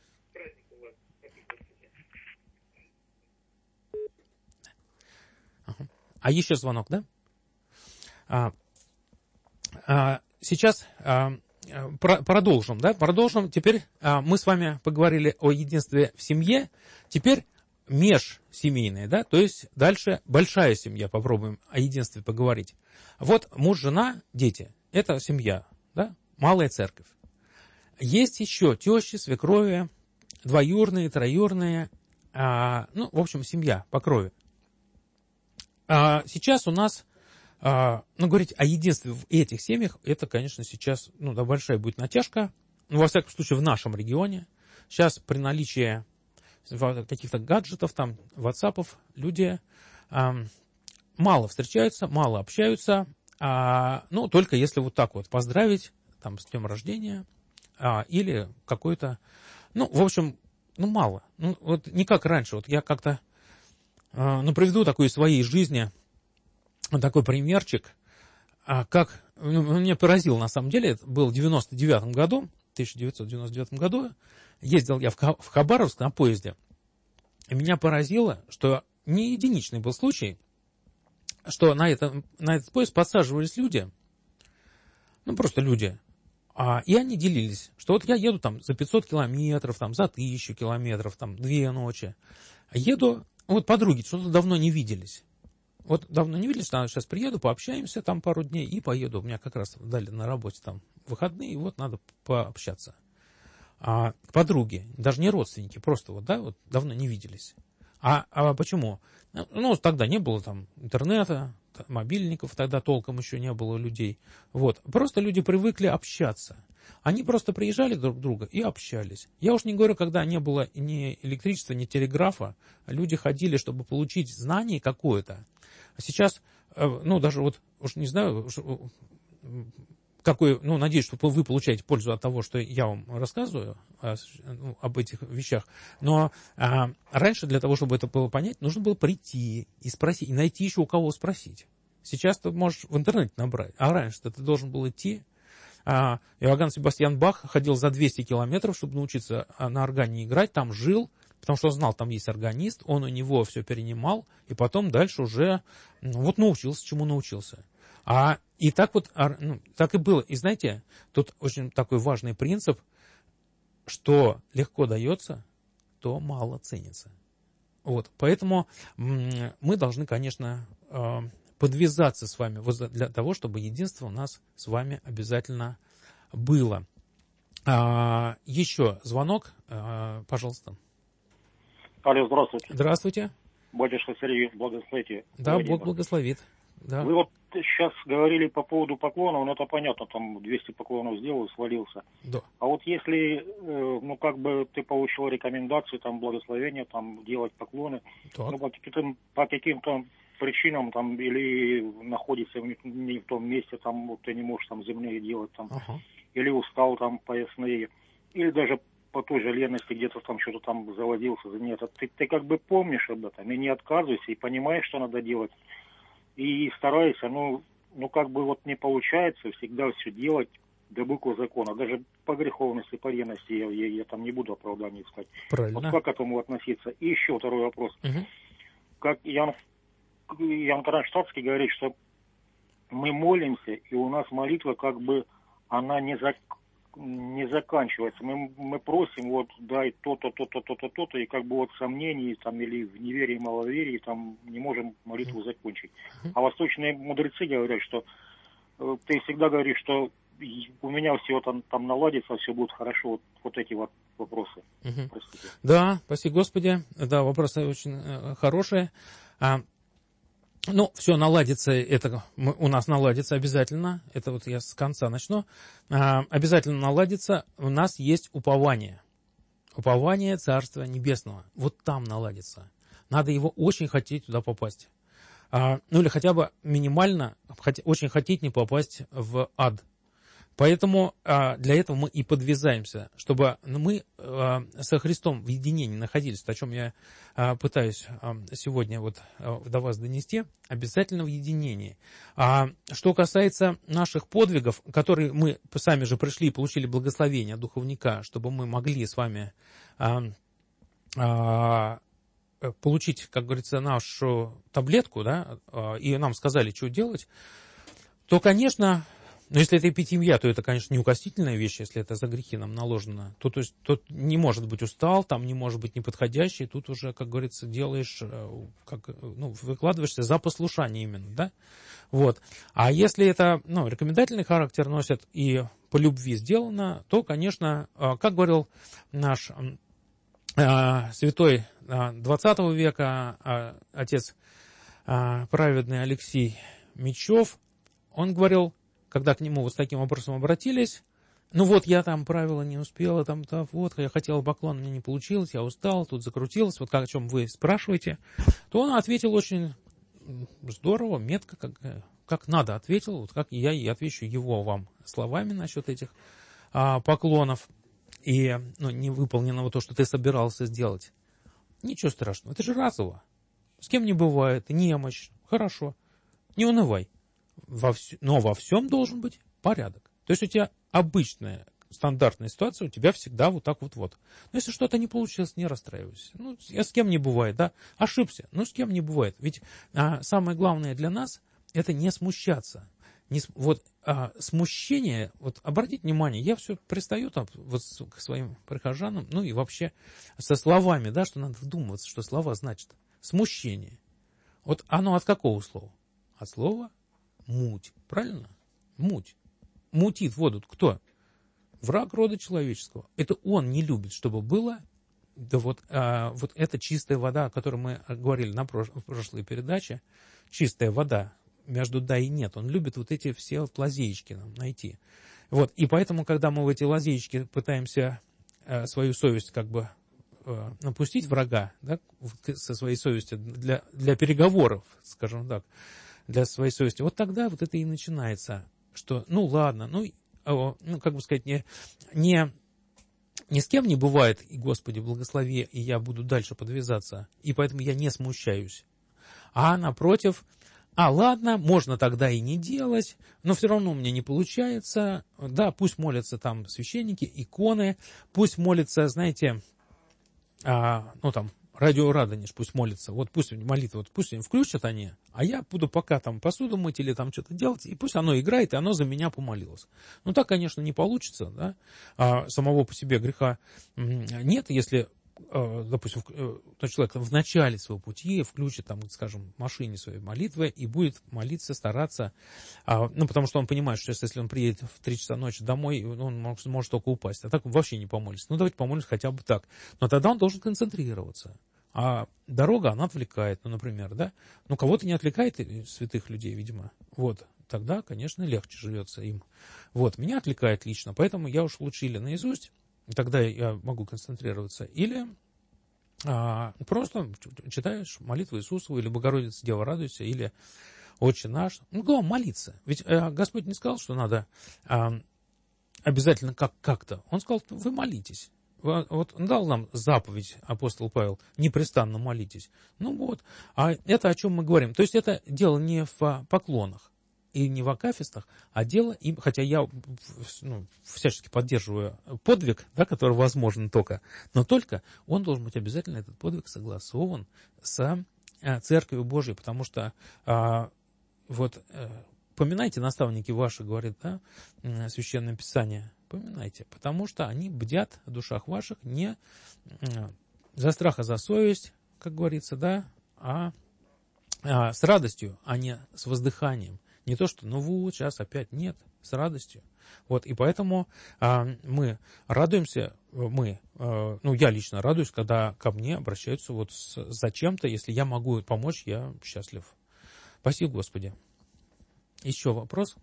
[SPEAKER 3] Ага. А еще звонок, да? А, а, сейчас а, про, продолжим, да? Продолжим. Теперь а, мы с вами поговорили о единстве в семье. Теперь межсемейное, да? То есть дальше большая семья. Попробуем о единстве поговорить. Вот муж, жена, дети. Это семья, да? Малая церковь. Есть еще тещи, свекрови, двоюрные, троюрные. А, ну, в общем, семья по крови. А, сейчас у нас... А, ну, говорить о единстве в этих семьях, это, конечно, сейчас, ну, да, большая будет натяжка. Ну, во всяком случае, в нашем регионе. Сейчас при наличии каких-то гаджетов, там, ватсапов, люди а, мало встречаются, мало общаются. А, ну, только если вот так вот поздравить, там, с днем рождения, а, или какой-то, ну, в общем, ну, мало. Ну, вот не как раньше. Вот я как-то, а, ну, приведу такую из своей жизни такой примерчик, как ну, меня поразил на самом деле, это был в девяносто девятом году, тысяча девятьсот девяносто девятом году, ездил я в Хабаровск на поезде, и меня поразило, что не единичный был случай, что на, это, на этот поезд подсаживались люди, ну просто люди, А, и они делились, что вот я еду там за пятьсот километров, там, за тысячу километров, там, две ночи. Еду, вот подруги что-то давно не виделись. Вот давно не виделись, надо сейчас приеду, пообщаемся там пару дней и поеду. У меня как раз дали на работе там выходные, и вот надо пообщаться. А подруги, даже не родственники, просто вот, да, вот давно не виделись. А, а почему? Ну, тогда не было там интернета, мобильников тогда толком еще не было у людей. Вот. Просто люди привыкли общаться. Они просто приезжали друг к другу и общались. Я уж не говорю, когда не было ни электричества, ни телеграфа, люди ходили, чтобы получить знание какое-то. А сейчас, ну, даже вот, уж не знаю, какой, ну, надеюсь, что вы получаете пользу от того, что я вам рассказываю а, ну, об этих вещах. Но а, раньше для того, чтобы это было понять, нужно было прийти и спросить, и найти еще у кого спросить. Сейчас ты можешь в интернете набрать, а раньше ты должен был идти. А, Иоганн Себастьян Бах ходил за двести километров, чтобы научиться на органе играть, там жил, потому что он знал, там есть органист, он у него все перенимал, и потом дальше уже, ну, вот научился, чему научился. А, и так вот, ну, так и было. И знаете, тут очень такой важный принцип, что легко дается, то мало ценится. Вот, поэтому мы должны, конечно, подвязаться с вами для того, чтобы единство у нас с вами обязательно было. А, еще звонок, а, пожалуйста.
[SPEAKER 6] Алло, здравствуйте.
[SPEAKER 3] Здравствуйте.
[SPEAKER 6] Батюшка Сергей, благословите.
[SPEAKER 3] Да, Владимир. Бог благословит. Да.
[SPEAKER 6] Вы вот сейчас говорили по поводу поклонов, ну это понятно, там двести поклонов сделал, свалился.
[SPEAKER 3] Да.
[SPEAKER 6] А вот если, ну как бы ты получил рекомендации, там благословения, там делать поклоны, так. ну по каким-то, по каким-то причинам там или находится не в том месте, там вот ты не можешь там земные делать, там, ага. или устал там поясные, или даже по той же ленности где-то там что-то там заводился, нет, ты, ты как бы помнишь об этом и не отказывайся, и понимаешь, что надо делать, и старайся, ну, ну как бы вот не получается всегда все делать до буквы закона, даже по греховности, по ревности я, я, я там не буду оправданий искать.
[SPEAKER 3] Правильно.
[SPEAKER 6] Вот как к этому относиться? И еще второй вопрос. Угу. Как Ян, Ян Кронштадтский говорит, что мы молимся, и у нас молитва как бы она не за не заканчивается. Мы, мы просим, вот, дай то-то, то-то, то-то, то-то, и как бы вот сомнений там или в неверии, маловерии там не можем молитву закончить. А восточные мудрецы говорят, что э, ты всегда говоришь, что у меня все там, там наладится, все будет хорошо. Вот, вот эти вот вопросы.
[SPEAKER 3] Угу. Простите. Да, спасибо Господи. Да, вопросы очень э, хорошие. А, Ну, все наладится, это у нас наладится обязательно, это вот я с конца начну, а, обязательно наладится, у нас есть упование, упование Царства Небесного, вот там наладится, надо его очень хотеть туда попасть, а, ну или хотя бы минимально хот, очень хотеть не попасть в ад. Поэтому а, для этого мы и подвязаемся, чтобы мы а, со Христом в единении находились, о чем я а, пытаюсь а, сегодня вот, а, до вас донести, обязательно в единении. А, что касается наших подвигов, которые мы сами же пришли и получили благословение от духовника, чтобы мы могли с вами а, а, получить, как говорится, нашу таблетку, да, а, и нам сказали, что делать, то, конечно... Но если это эпитимия, то это, конечно, неукоснительная вещь, если это за грехи нам наложено. То, то есть тут не может быть устал, там не может быть неподходящий, тут уже, как говорится, делаешь, как, ну, выкладываешься за послушание именно, да? Вот. А если это, ну, рекомендательный характер носит и по любви сделано, то, конечно, как говорил наш а, святой двадцатого века, а, отец а, праведный Алексей Мечев, он говорил, когда к нему вот с таким вопросом обратились, ну вот я там правила не успела, там, да, вот, я хотела поклон, мне не получилось, я устал, тут закрутилась, вот как, о чем вы спрашиваете, то он ответил очень здорово, метко, как, как надо ответил, вот как я и отвечу его вам словами насчет этих а, поклонов и ну, невыполненного то, что ты собирался сделать. Ничего страшного, это же разово, с кем не бывает, немощь, хорошо, не унывай. Во вс... Но во всем должен быть порядок. То есть у тебя обычная, стандартная ситуация, у тебя всегда вот так вот вот. Но если что-то не получилось, не расстраивайся. Ну, с кем не бывает, да? Ошибся, ну с кем не бывает. Ведь а, самое главное для нас, это не смущаться. Не, вот а, смущение, вот обратите внимание, я все пристаю там вот к своим прихожанам, ну и вообще со словами, да, что надо вдумываться, что слова значат. Смущение. Вот оно от какого слова? От слова муть, правильно? Муть. Мутит воду кто? Враг рода человеческого. Это он не любит, чтобы было, да вот, а, вот эта чистая вода, о которой мы говорили на прош, в прошлой передаче, чистая вода, между да и нет. Он любит вот эти все вот лазеечки нам найти. Вот. И поэтому, когда мы в эти лазеечки пытаемся э, свою совесть как бы э, напустить врага, да, со своей совестью для, для переговоров, скажем так, для своей совести, вот тогда вот это и начинается, что ну ладно, ну, э, ну как бы сказать, не, не, ни с кем не бывает, и Господи благослови, и я буду дальше подвязаться, и поэтому я не смущаюсь. А напротив... А, ладно, можно тогда и не делать, но все равно у меня не получается. Да, пусть молятся там священники, иконы, пусть молятся, знаете, а, ну там, радио Радонеж пусть молится, вот пусть молитва, вот пусть они включат они, а я буду пока там посуду мыть или там что-то делать, и пусть оно играет, и оно за меня помолилось. Ну так, конечно, не получится, да, а самого по себе греха нет, если... допустим, человек в начале своего пути включит, там, скажем, в машине своей молитвы и будет молиться, стараться, ну, потому что он понимает, что если он приедет в три часа ночи домой, он может, может только упасть, а так он вообще не помолится. Ну, давайте помолимся хотя бы так. Но тогда он должен концентрироваться. А дорога, она отвлекает, ну, например, да? Ну, кого-то не отвлекает, святых людей, видимо. Вот. Тогда, конечно, легче живется им. Вот. Меня отвлекает лично, поэтому я уж лучше или наизусть, тогда я могу концентрироваться. Или а, просто читаешь молитву Иисусову, или Богородица, Дева, радуйся, или Отче наш. Ну, главное, молиться. Ведь а, Господь не сказал, что надо а, обязательно как- как-то. Он сказал, что вы молитесь. Вот он дал нам заповедь, апостол Павел, непрестанно молитесь. Ну вот, а это о чем мы говорим. То есть это дело не в поклонах и не в акафистах, а дело, им, хотя я ну, всячески поддерживаю подвиг, да, который возможен только, но только он должен быть обязательно, этот подвиг, согласован с а, Церковью Божией, потому что а, вот а, поминайте, наставники ваши, говорит, да, Священное Писание, поминайте, потому что они бдят о душах ваших не а, за страх, а за совесть, как говорится, да, а, а с радостью, а не с воздыханием. Не то, что, ну вот, сейчас опять нет, с радостью. Вот, и поэтому а, мы радуемся, мы, а, ну, я лично радуюсь, когда ко мне обращаются вот с, за чем-то, если я могу помочь, я счастлив. Спасибо, Господи. Еще вопрос?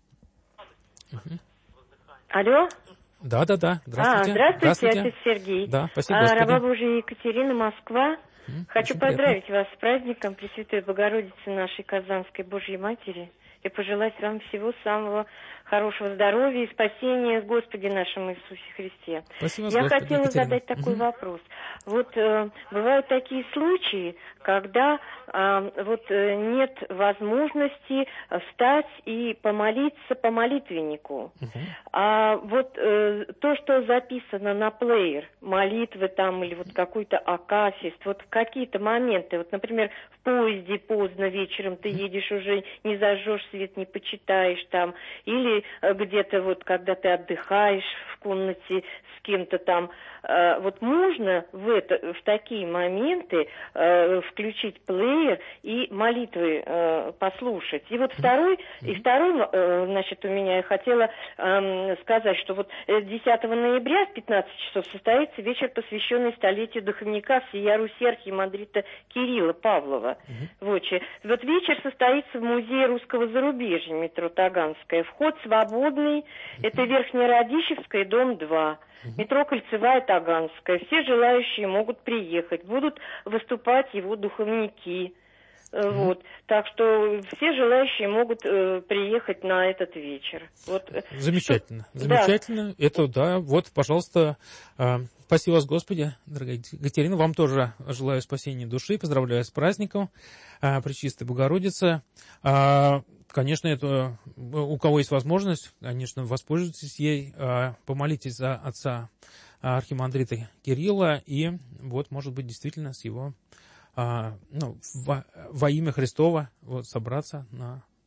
[SPEAKER 3] Угу.
[SPEAKER 7] Алло?
[SPEAKER 3] Да-да-да, здравствуйте.
[SPEAKER 7] А, здравствуйте,
[SPEAKER 3] здравствуйте,
[SPEAKER 7] отец Сергей.
[SPEAKER 3] Да, спасибо,
[SPEAKER 7] а,
[SPEAKER 3] Господи.
[SPEAKER 7] Раба Божия Екатерина, Москва.
[SPEAKER 3] М,
[SPEAKER 7] Хочу
[SPEAKER 3] очень
[SPEAKER 7] поздравить
[SPEAKER 3] приятно.
[SPEAKER 7] вас с праздником Пресвятой Богородицы нашей Казанской Божьей Матери и пожелать вам всего самого хорошего здоровья и спасения в Господе нашем Иисусе Христе.
[SPEAKER 3] Спасибо,
[SPEAKER 7] Я
[SPEAKER 3] Господи,
[SPEAKER 7] хотела
[SPEAKER 3] Екатерина.
[SPEAKER 7] задать такой
[SPEAKER 3] Угу.
[SPEAKER 7] вопрос. Вот э, бывают такие случаи, когда э, вот э, нет возможности встать и помолиться по молитвеннику.
[SPEAKER 3] Угу.
[SPEAKER 7] А вот э, то, что записано на плеер, молитвы там или вот какой-то акафист, вот какие-то моменты, вот, например, в поезде поздно вечером ты едешь уже, не зажжешь свет, не почитаешь там, или э, где-то вот, когда ты отдыхаешь в комнате с кем-то там, э, вот можно в, это, в такие моменты э, включить плеер и молитвы э, послушать. И вот второй, и второй, э, значит, у меня я хотела э, сказать, что вот десятого ноября в пятнадцать часов состоится вечер, посвященный столетию духовника всея Руси архимандрита Кирилла Павлова. Uh-huh. Вот, вот вечер состоится в Музее русского зарубежья, метро Таганская. Вход свободный, uh-huh. Это Верхняя Радищевская, дом два. Uh-huh. Метро Кольцевая, Таганская. Все желающие могут приехать. Будут выступать его духовники. Mm-hmm. Вот. Так что все желающие могут э, приехать на этот вечер. Вот.
[SPEAKER 3] Замечательно. Что... Замечательно. Да. Это, да, вот, пожалуйста, э, спаси вас, Господи, дорогая Екатерина. Вам тоже желаю спасения души. Поздравляю с праздником э, Пречистой Богородицы. Э, конечно, это, у кого есть возможность, конечно, воспользуйтесь ей. Э, помолитесь за отца архимандрита Кирилла. И вот, может быть, действительно с его... А, ну, во, во имя Христова вот, собраться на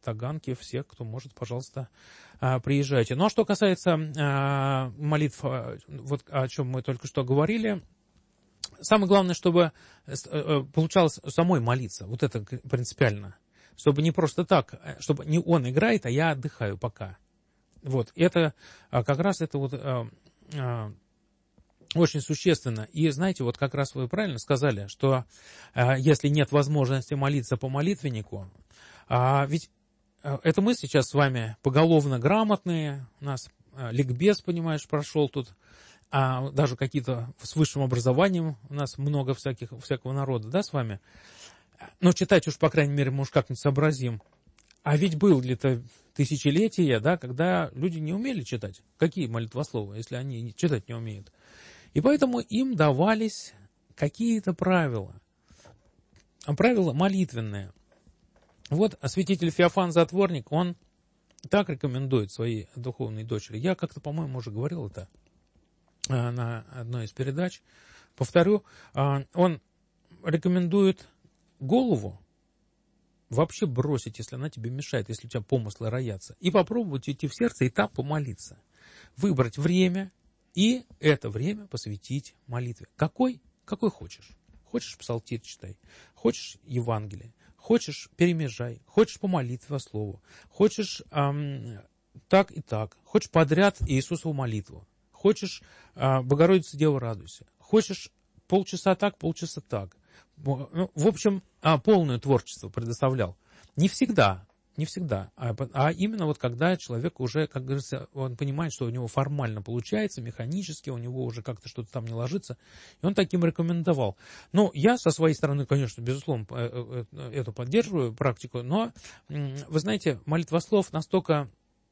[SPEAKER 3] Таганке, все, кто может, пожалуйста, приезжайте. Ну, а что касается молитв, вот о чем мы только что говорили, самое главное, чтобы получалось самой молиться, вот это принципиально, чтобы не просто так, чтобы не он играет, а я отдыхаю пока. Вот, это как раз это вот очень существенно. И знаете, вот как раз вы правильно сказали, что если нет возможности молиться по молитвеннику, ведь это мы сейчас с вами поголовно грамотные, у нас ликбез, понимаешь, прошел тут, а даже какие-то с высшим образованием у нас много всяких, всякого народа, да, с вами? Но читать уж, по крайней мере, мы уж как-нибудь сообразим. А ведь было ли-то тысячелетия, да, когда люди не умели читать. Какие молитвословы, если они читать не умеют? И поэтому им давались какие-то правила. Правила молитвенные. Вот святитель Феофан Затворник, он так рекомендует своей духовной дочери. Я как-то, по-моему, уже говорил это на одной из передач. Повторю, он рекомендует голову вообще бросить, если она тебе мешает, если у тебя помыслы роятся, и попробовать идти в сердце и там помолиться. Выбрать время и это время посвятить молитве. Какой? Какой хочешь. Хочешь псалтирь читай, хочешь Евангелие, хочешь перемежай, хочешь по молитве слову, хочешь эм, так и так, хочешь подряд Иисусову молитву, хочешь э, Богородица Дева радуйся, хочешь полчаса так, полчаса так. Ну, в общем, а, полное творчество предоставлял. Не всегда, не всегда, а, а именно вот когда человек уже, как говорится, он понимает, что у него формально получается, механически, у него уже как-то что-то там не ложится, и он таким рекомендовал. Ну, я со своей стороны, конечно, безусловно, эту поддерживаю практику, но, вы знаете, молитвослов настолько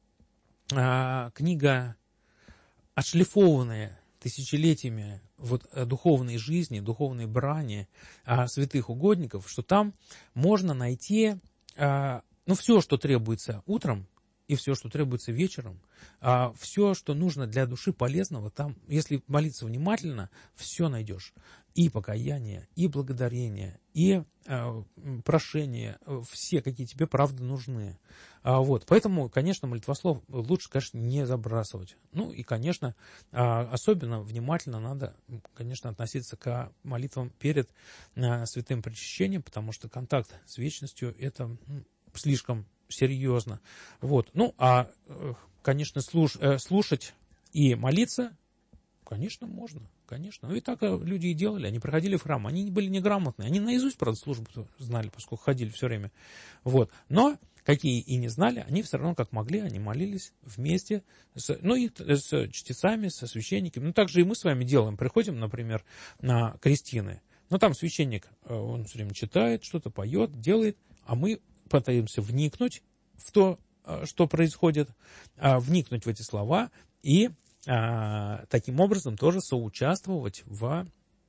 [SPEAKER 3] а, книга отшлифованная тысячелетиями вот, духовной жизни, духовной брани а, святых угодников, что там можно найти а, ну, все, что требуется утром, и все, что требуется вечером, а, все, что нужно для души полезного, там, если молиться внимательно, все найдешь. И покаяние, и благодарение, и а, прошение, все, какие тебе правда нужны. А, вот. Поэтому, конечно, молитвослов лучше, конечно, не забрасывать. Ну и, конечно, а, особенно внимательно надо, конечно, относиться к молитвам перед а, святым причащением, потому что контакт с вечностью – это ну, слишком серьезно. Вот. Ну, а, конечно, слуш, э, слушать и молиться, конечно, можно. Конечно. Ну и так люди и делали. Они приходили в храм. Они были неграмотные. Они наизусть, правда, службу знали, поскольку ходили все время. Вот. Но какие и не знали, они все равно как могли, они молились вместе с, ну, и с чтецами, со священниками. Ну, так же и мы с вами делаем. Приходим, например, на крестины. Ну, там священник, он все время читает, что-то поет, делает, а мы пытаемся вникнуть в то, что происходит, вникнуть в эти слова и а, таким образом тоже соучаствовать в,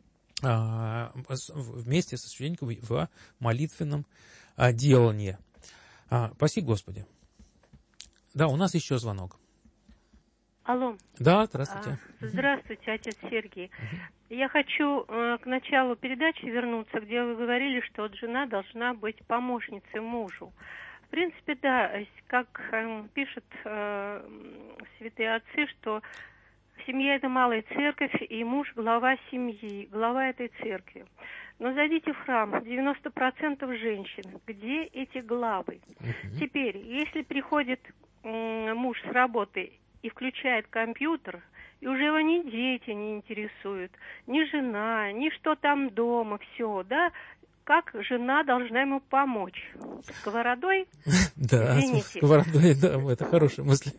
[SPEAKER 3] а, вместе со священником в молитвенном а, делании. А, спаси Господи. Да, у нас еще звонок.
[SPEAKER 8] Алло.
[SPEAKER 3] Да, здравствуйте.
[SPEAKER 8] А, здравствуйте, отец Сергей. Угу. Я хочу э, к началу передачи вернуться, где вы говорили, что вот жена должна быть помощницей мужу. В принципе, да, как э, пишут э, святые отцы, что семья – это малая церковь, и муж – глава семьи, глава этой церкви. Но зайдите в храм, девяносто процентов женщин. Где эти главы? Uh-huh. Теперь, если приходит э, муж с работы и включает компьютер, и уже его ни дети не интересуют, ни жена, ни что там дома, все, да, как жена должна ему помочь? Сковородой?
[SPEAKER 3] Да, сковородой, да, это хорошая мысль.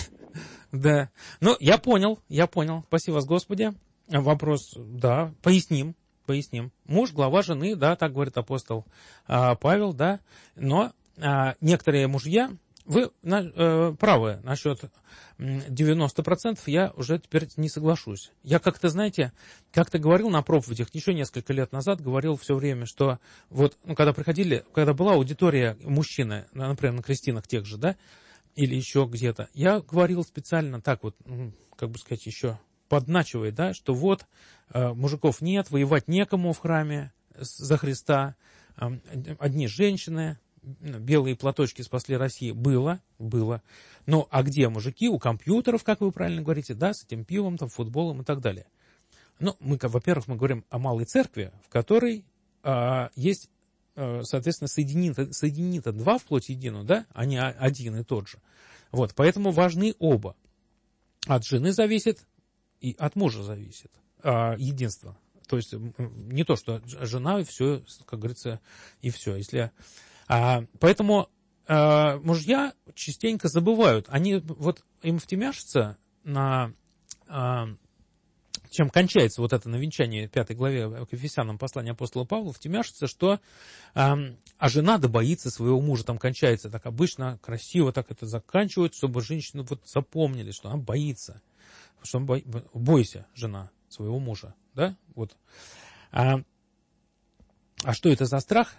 [SPEAKER 3] Да, ну, я понял, я понял, спаси вас, Господи. Вопрос, да, поясним, поясним. Муж, глава жены, да, так говорит апостол Павел, да, но некоторые мужья, вы правы насчет девяноста процентов, я уже теперь не соглашусь. Я как-то, знаете, как-то говорил на проповедях, еще несколько лет назад говорил все время, что вот, ну, когда приходили, когда была аудитория мужчины, например, на крестинах тех же, да, или еще где-то, я говорил специально так вот, как бы сказать, еще подначивая, да, что вот мужиков нет, воевать некому в храме за Христа, одни женщины, белые платочки спасли Россию, было, было. Но а где мужики? У компьютеров, как вы правильно говорите, да, с этим пивом, там, футболом и так далее. Ну, мы, во-первых, мы говорим о малой церкви, в которой а, есть, а, соответственно, соединито, соединито два в плоть единую, да, а не один и тот же. Вот, поэтому важны оба. От жены зависит и от мужа зависит а, единство. То есть не то, что жена и все, как говорится, и все. Если, а, поэтому а, мужья частенько забывают. Они вот им втемяшатся на... А, чем кончается вот это на венчании пятой главе к Ефесянам послания апостола Павла, втемяшится, что э, а жена да боится своего мужа, там кончается так обычно, красиво так это заканчивают, чтобы женщины вот запомнили, что она боится, что бо... бойся, жена, своего мужа, да, вот. А, а что это за страх?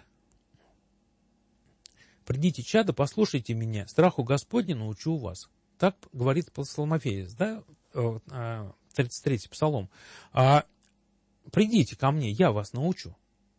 [SPEAKER 3] Придите, чадо, послушайте меня, страху Господне научу вас. Так говорит Псалмопевец, да, тридцать третий псалом. А, придите ко мне, я вас научу.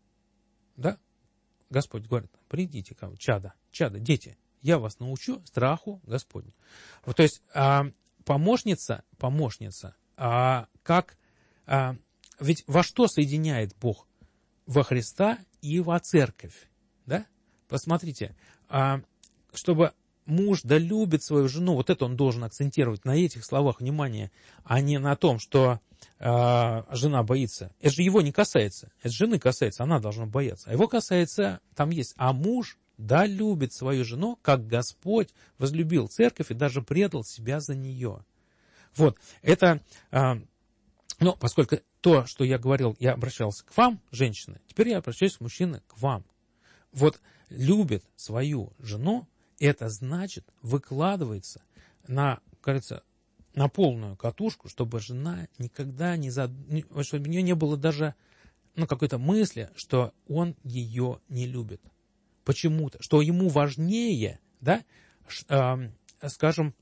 [SPEAKER 3] Да? Господь говорит, придите ко мне, чадо, чадо, дети, я вас научу страху Господню. Вот, то есть а, помощница, помощница, а, как, а, ведь во что соединяет Бог? Во Христа и во церковь. Да? Посмотрите, а, чтобы... Муж да любит свою жену, вот это он должен акцентировать на этих словах внимание, а не на том, что э, жена боится. Это же его не касается, это жены касается, она должна бояться. А его касается, там есть, а муж да любит свою жену, как Господь возлюбил церковь и даже предал себя за нее. Вот, это, э, ну, поскольку то, что я говорил, я обращался к вам, женщины, теперь я обращаюсь, мужчины, к вам. Вот, любит свою жену, это значит, выкладывается на, кажется, на полную катушку, чтобы жена никогда не... Зад... чтобы у нее не было даже ну, какой-то мысли, что он ее не любит. Почему-то. Что ему важнее, да, э, скажем,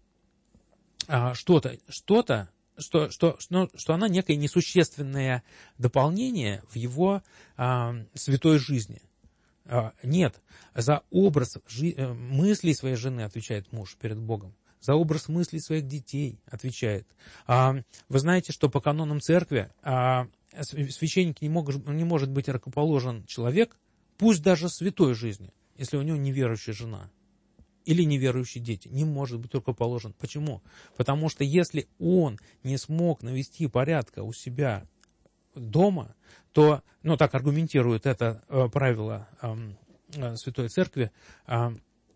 [SPEAKER 3] э, что-то, что-то, что, что, что, что она некое несущественное дополнение в его э, святой жизни. Нет, за образ жи- мыслей своей жены отвечает муж перед Богом. За образ мыслей своих детей отвечает. Вы знаете, что по канонам церкви священник не, мог, не может быть рукоположен человек, пусть даже святой жизни, если у него неверующая жена или неверующие дети, не может быть рукоположен. Почему? Потому что если он не смог навести порядка у себя дома, то, ну, так аргументирует это э, правило э, Святой Церкви, э,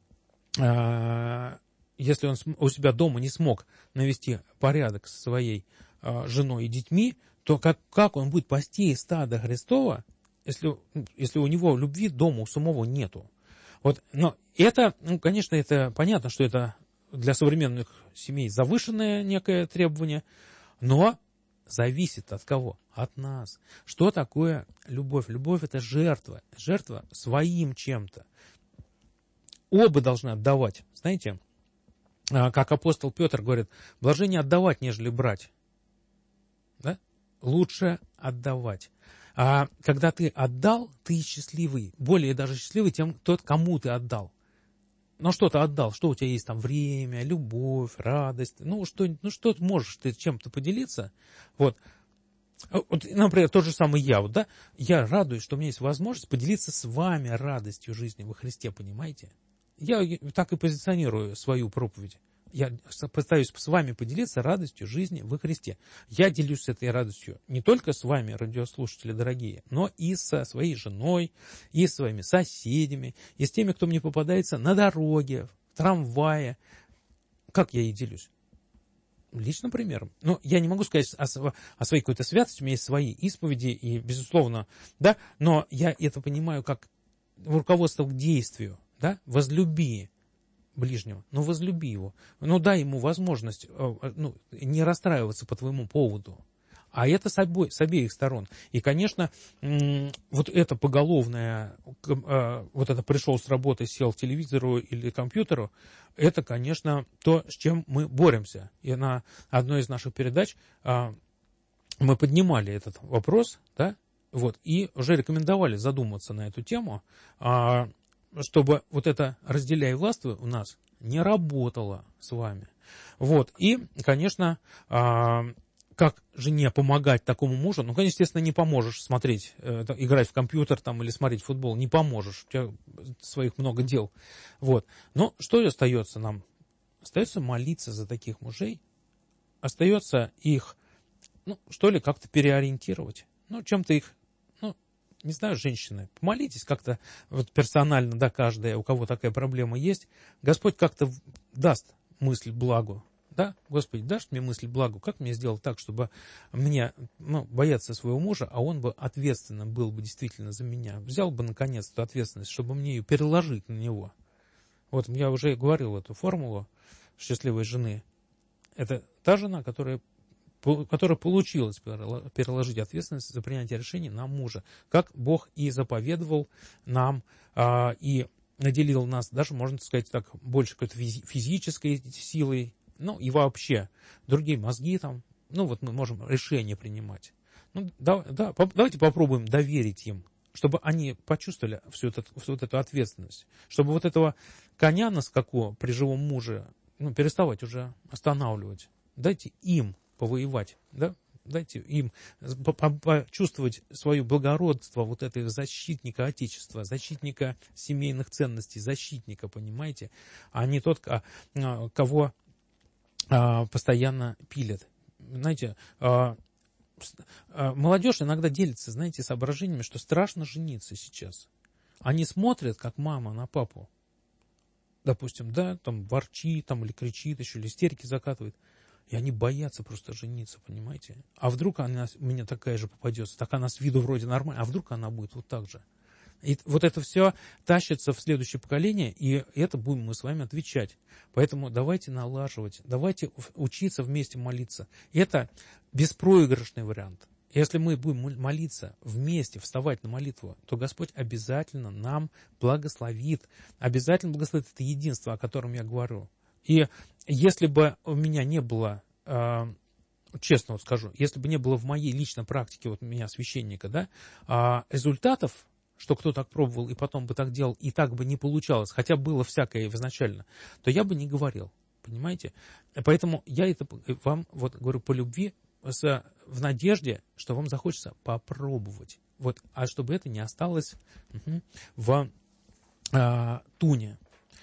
[SPEAKER 3] э, если он у себя дома не смог навести порядок со своей э, женой и детьми, то как, как он будет пасти стада Христова, если, если у него любви дома у самого нету? Вот, но это, ну, конечно, это понятно, что это для современных семей завышенное некое требование, но зависит от кого? От нас. Что такое любовь? Любовь – это жертва. Жертва своим чем-то. Оба должны отдавать. Знаете, как апостол Петр говорит, блажение отдавать, нежели брать. Да? Лучше отдавать. А когда ты отдал, ты счастливый. Более даже счастливый тем, тот, кому ты отдал. Ну, что ты отдал, что у тебя есть там время, любовь, радость, ну, что, ну, что ты можешь ты чем-то поделиться, вот. Вот, например, тот же самый я, вот, да, я радуюсь, что у меня есть возможность поделиться с вами радостью жизни во Христе, понимаете? Я так и позиционирую свою проповедь. Я пытаюсь с вами поделиться радостью жизни во Христе. Я делюсь этой радостью не только с вами, радиослушатели дорогие, но и со своей женой, и с своими соседями, и с теми, кто мне попадается на дороге, в трамвае. Как я ей делюсь? Личным примером. Но я не могу сказать о, о своей какой-то святости, у меня есть свои исповеди, и, безусловно, да, но я это понимаю как руководство к действию, да, возлюби ближнего, ну возлюби его, ну дай ему возможность ну, не расстраиваться по твоему поводу. А это с, обои, с обеих сторон. И, конечно, вот это поголовное, вот это пришел с работы, сел к телевизору или компьютеру, это, конечно, то, с чем мы боремся. И на одной из наших передач мы поднимали этот вопрос, да, вот, и уже рекомендовали задуматься на эту тему. чтобы вот это «разделяй и властвуй» у нас не работало с вами. Вот. И, конечно, как жене помогать такому мужу? Ну, конечно, естественно, не поможешь смотреть, играть в компьютер там, или смотреть футбол. Не поможешь. У тебя своих много дел. Вот. Но что остается нам? Остается молиться за таких мужей. Остается их, ну, что ли, как-то переориентировать. Ну, чем-то их, ну, не знаю, женщины, помолитесь как-то вот персонально, да, каждая, у кого такая проблема есть. Господь как-то даст мысль благу. Да, Господи, дашь мне мысль благу, как мне сделать так, чтобы мне, ну, бояться своего мужа, а он бы ответственным был бы действительно за меня. Взял бы, наконец, эту ответственность, чтобы мне ее переложить на него. Вот я уже говорил эту формулу счастливой жены. Это та жена, которая, которая получилась переложить ответственность за принятие решений на мужа. Как Бог и заповедовал нам, а, и наделил нас, даже, можно сказать так, больше какой-то физической силой, ну и вообще, другие мозги там, ну вот мы можем решения принимать. Ну да, да, давайте попробуем доверить им, чтобы они почувствовали всю эту, всю вот эту ответственность, чтобы вот этого коня на скаку при живом муже, ну, переставать уже останавливать. Дайте им повоевать, да? Дайте им почувствовать свое благородство, вот этого защитника Отечества, защитника семейных ценностей, защитника, понимаете, а не тот, кого постоянно пилят. Знаете, молодежь иногда делится, знаете, соображениями, что страшно жениться сейчас. Они смотрят, как мама на папу, допустим, да, там ворчит, там, или кричит еще, или истерики закатывает, и они боятся просто жениться, понимаете? А вдруг она у меня такая же попадется, так она с виду вроде нормальная, а вдруг она будет вот так же? И вот это все тащится в следующее поколение, и это будем мы с вами отвечать. Поэтому давайте налаживать, давайте учиться вместе молиться. Это беспроигрышный вариант. Если мы будем молиться вместе, вставать на молитву, то Господь обязательно нам благословит. Обязательно благословит это единство, о котором я говорю. И если бы у меня не было, честно вот скажу, если бы не было в моей личной практике, вот у меня священника, да, результатов, что кто так пробовал и потом бы так делал, и так бы не получалось, хотя было всякое изначально, то я бы не говорил, понимаете? Поэтому я это вам вот говорю по любви, с, в надежде, что вам захочется попробовать. Вот, а чтобы это не осталось угу, в а, туне.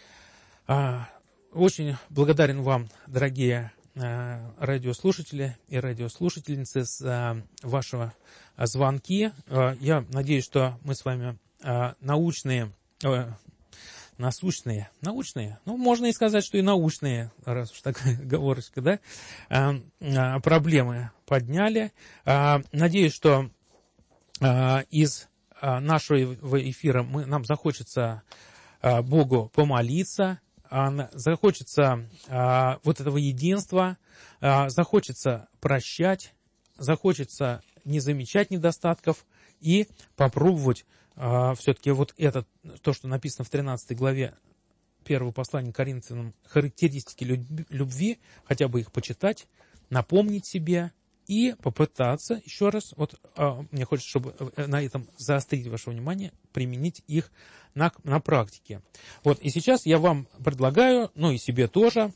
[SPEAKER 3] А, очень благодарен вам, дорогие а, радиослушатели и радиослушательницы, за ваши звонки. А, я надеюсь, что мы с вами а, научные, а, насущные, научные, ну, можно и сказать, что и научные, раз уж такая оговорочка, да, а, а, проблемы подняли. А, надеюсь, что а, из а, нашего эфира мы, нам захочется а, Богу помолиться, а, захочется а, вот этого единства, а, захочется прощать, захочется не замечать недостатков и попробовать а, все-таки вот это, то, что написано в тринадцатой главе первого послания к Коринфянам, характеристики любви, хотя бы их почитать, напомнить себе и попытаться еще раз, вот а, мне хочется, чтобы на этом заострить ваше внимание, применить их на, на практике. Вот, и сейчас я вам предлагаю, ну и себе тоже,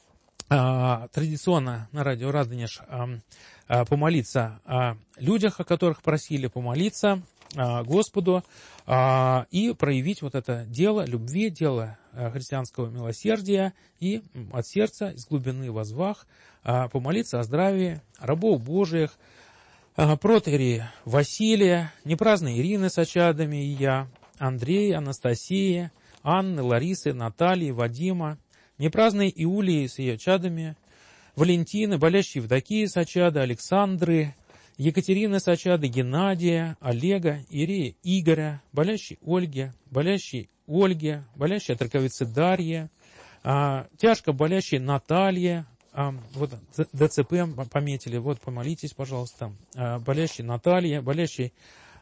[SPEAKER 3] а, традиционно на радио Радонеж а, а, помолиться о людях, о которых просили, помолиться а, Господу а, и проявить вот это дело любви, дело а, христианского милосердия и от сердца, из глубины возвах, а, помолиться о здравии рабов Божиих, а, протоиерея Василия, непраздной Ирины с очадами и я, Андрея, Анастасии, Анны, Ларисы, Натальи, Вадима, непраздной Иулии с ее чадами, Валентины, болящей Евдокии с очада, Александры, Екатерины с очада, Геннадия, Олега, Иерея Игоря, болящей Ольге, болящей Ольге, болящей от раковицы Дарье, а, тяжко болящей Наталье, а, вот ДЦП пометили, вот помолитесь, пожалуйста, а, болящей Наталье, болящей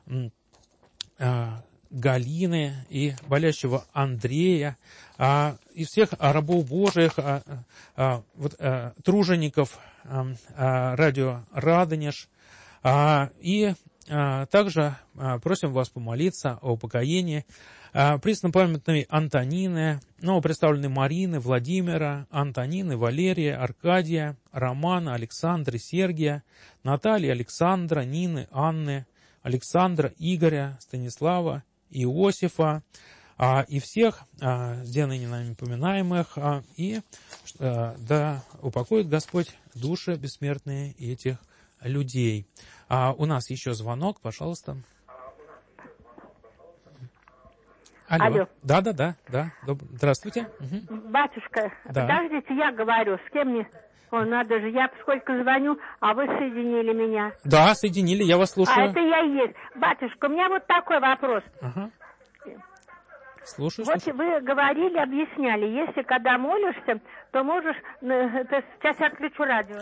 [SPEAKER 3] а, Галины и болящего Андрея, а, и всех рабов Божиих, а, а, вот, а, тружеников а, а, радио Радонеж. А, и а, также а, просим вас помолиться о упокоении преснопамятной Антонины, новопредставленной Марины, Владимира, Антонины, Валерия, Аркадия, Романа, Александра, Сергия, Натальи, Александра, Нины, Анны, Александра, Игоря, Станислава, Иосифа, а, и всех а, с ныне нами поминаемых, а, и а, да упокоит Господь души бессмертные этих людей. А у нас еще звонок, пожалуйста. Алло. Алло. Да, да, да, да. Доб... Здравствуйте. Угу.
[SPEAKER 9] Батюшка,
[SPEAKER 3] да.
[SPEAKER 9] Подождите, я говорю, с кем мне... О, надо же, я сколько звоню, а вы соединили меня.
[SPEAKER 3] Да, соединили, я вас слушаю.
[SPEAKER 9] А это я и есть. Батюшка, у меня вот такой вопрос.
[SPEAKER 3] Ага. Слушаю,
[SPEAKER 9] вот
[SPEAKER 3] слушаю.
[SPEAKER 9] Вы говорили, объясняли, если когда молишься, то можешь... Это, сейчас я отключу радио.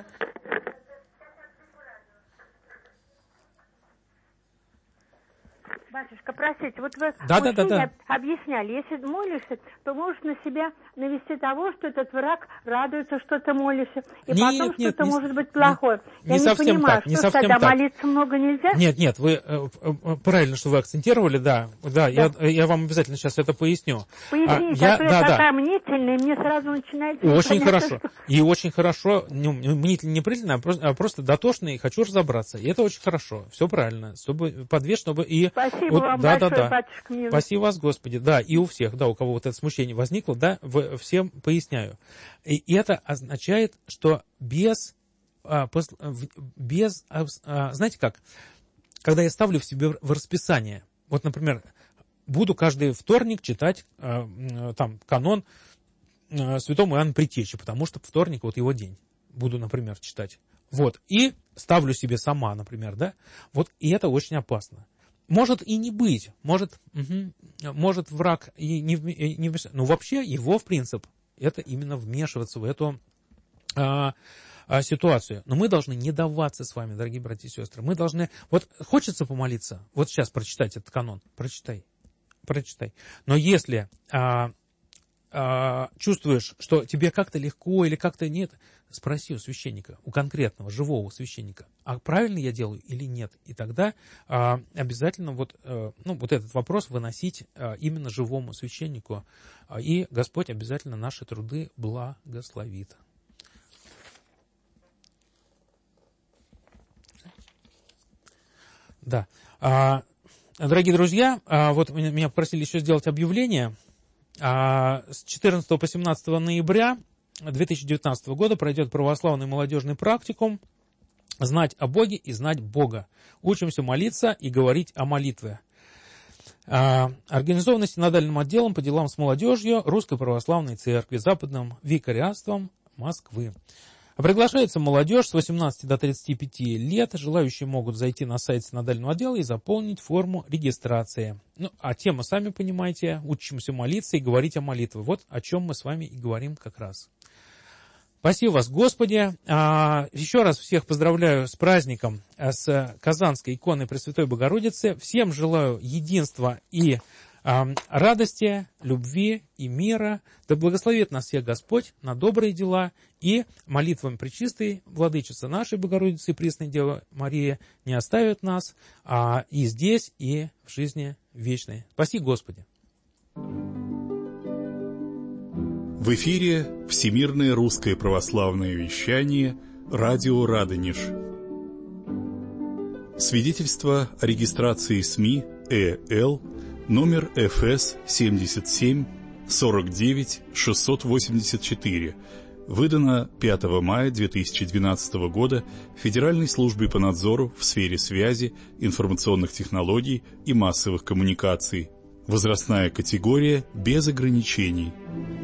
[SPEAKER 9] Батюшка, простите, вот вы
[SPEAKER 3] да, да, да, да.
[SPEAKER 9] объясняли, если молишься, то можешь на себя навести того, что этот враг радуется, что ты молишься, и
[SPEAKER 3] нет,
[SPEAKER 9] потом
[SPEAKER 3] нет,
[SPEAKER 9] что-то
[SPEAKER 3] не,
[SPEAKER 9] может быть плохое.
[SPEAKER 3] Не,
[SPEAKER 9] Я
[SPEAKER 3] не,
[SPEAKER 9] не
[SPEAKER 3] совсем
[SPEAKER 9] понимаю,
[SPEAKER 3] так, не
[SPEAKER 9] что
[SPEAKER 3] совсем
[SPEAKER 9] тогда
[SPEAKER 3] так.
[SPEAKER 9] молиться много нельзя?
[SPEAKER 3] Нет, нет, вы э, э, правильно, что вы акцентировали, да, да, да. Я, я вам обязательно сейчас это поясню.
[SPEAKER 9] Поясните,
[SPEAKER 3] а,
[SPEAKER 9] а то
[SPEAKER 3] я,
[SPEAKER 9] я
[SPEAKER 3] да,
[SPEAKER 9] такая
[SPEAKER 3] да.
[SPEAKER 9] мнительная, мне сразу начинает...
[SPEAKER 3] Очень хорошо, что... и очень хорошо, ну, мнительно, не прилично, а просто, а просто дотошно, и хочу разобраться, и это очень хорошо, все правильно, чтобы подвес, чтобы и...
[SPEAKER 9] Спасибо
[SPEAKER 3] вот,
[SPEAKER 9] вам
[SPEAKER 3] да,
[SPEAKER 9] большое,
[SPEAKER 3] да, да.
[SPEAKER 9] батюшка. Мне...
[SPEAKER 3] Спаси вас, Господи, да, и у всех, да, у кого вот это смущение возникло, да, в, всем поясняю. И, и это означает, что без, а, пос, без а, знаете как, когда я ставлю в себе в расписание, вот, например, буду каждый вторник читать а, там канон а, святому Иоанну Предтечи, потому что вторник вот его день, буду, например, читать. Вот, и ставлю себе сама, например, да, вот, и это очень опасно. Может и не быть, может, угу, может враг и не, не вмешаться, но вообще его, в принципе, это именно вмешиваться в эту а, а, ситуацию. Но мы должны не даваться с вами, дорогие братья и сестры. Мы должны, вот хочется помолиться, вот сейчас прочитать этот канон, прочитай, прочитай. Но если а, а, чувствуешь, что тебе как-то легко или как-то нет, спроси у священника, у конкретного, живого священника, а правильно я делаю или нет. И тогда а, обязательно вот, а, ну, вот этот вопрос выносить а, именно живому священнику. А, и Господь обязательно наши труды благословит. Да. А, дорогие друзья, а, вот меня попросили еще сделать объявление. А, с четырнадцатого по семнадцатое ноября две тысячи девятнадцатого года пройдет православный молодежный практикум «Знать о Боге и знать Бога». Учимся молиться и говорить о молитве. А, организовано синодальным отделом по делам с молодежью Русской Православной Церкви, Западным викариатством Москвы. Приглашается молодежь с восемнадцати до тридцати пяти лет. Желающие могут зайти на сайт синодального отдела и заполнить форму регистрации. Ну, а тема, сами понимаете, учимся молиться и говорить о молитве. Вот о чем мы с вами и говорим как раз. Спасибо вас, Господи. А, еще раз всех поздравляю с праздником, с Казанской иконой Пресвятой Богородицы. Всем желаю единства и а, радости, любви и мира. Да благословит нас всех Господь на добрые дела и молитвами Пречистой Владычицы нашей Богородицы и Пресной Девы Марии не оставит нас а, и здесь, и в жизни вечной. Спаси Господи.
[SPEAKER 2] В эфире Всемирное русское православное вещание «Радио Радонеж». Свидетельство о регистрации СМИ ЭЛ номер эф эс семьдесят семь сорок девять шестьсот восемьдесят четыре, выдано пятого мая две тысячи двенадцатого года Федеральной службой по надзору в сфере связи, информационных технологий и массовых коммуникаций. Возрастная категория без ограничений.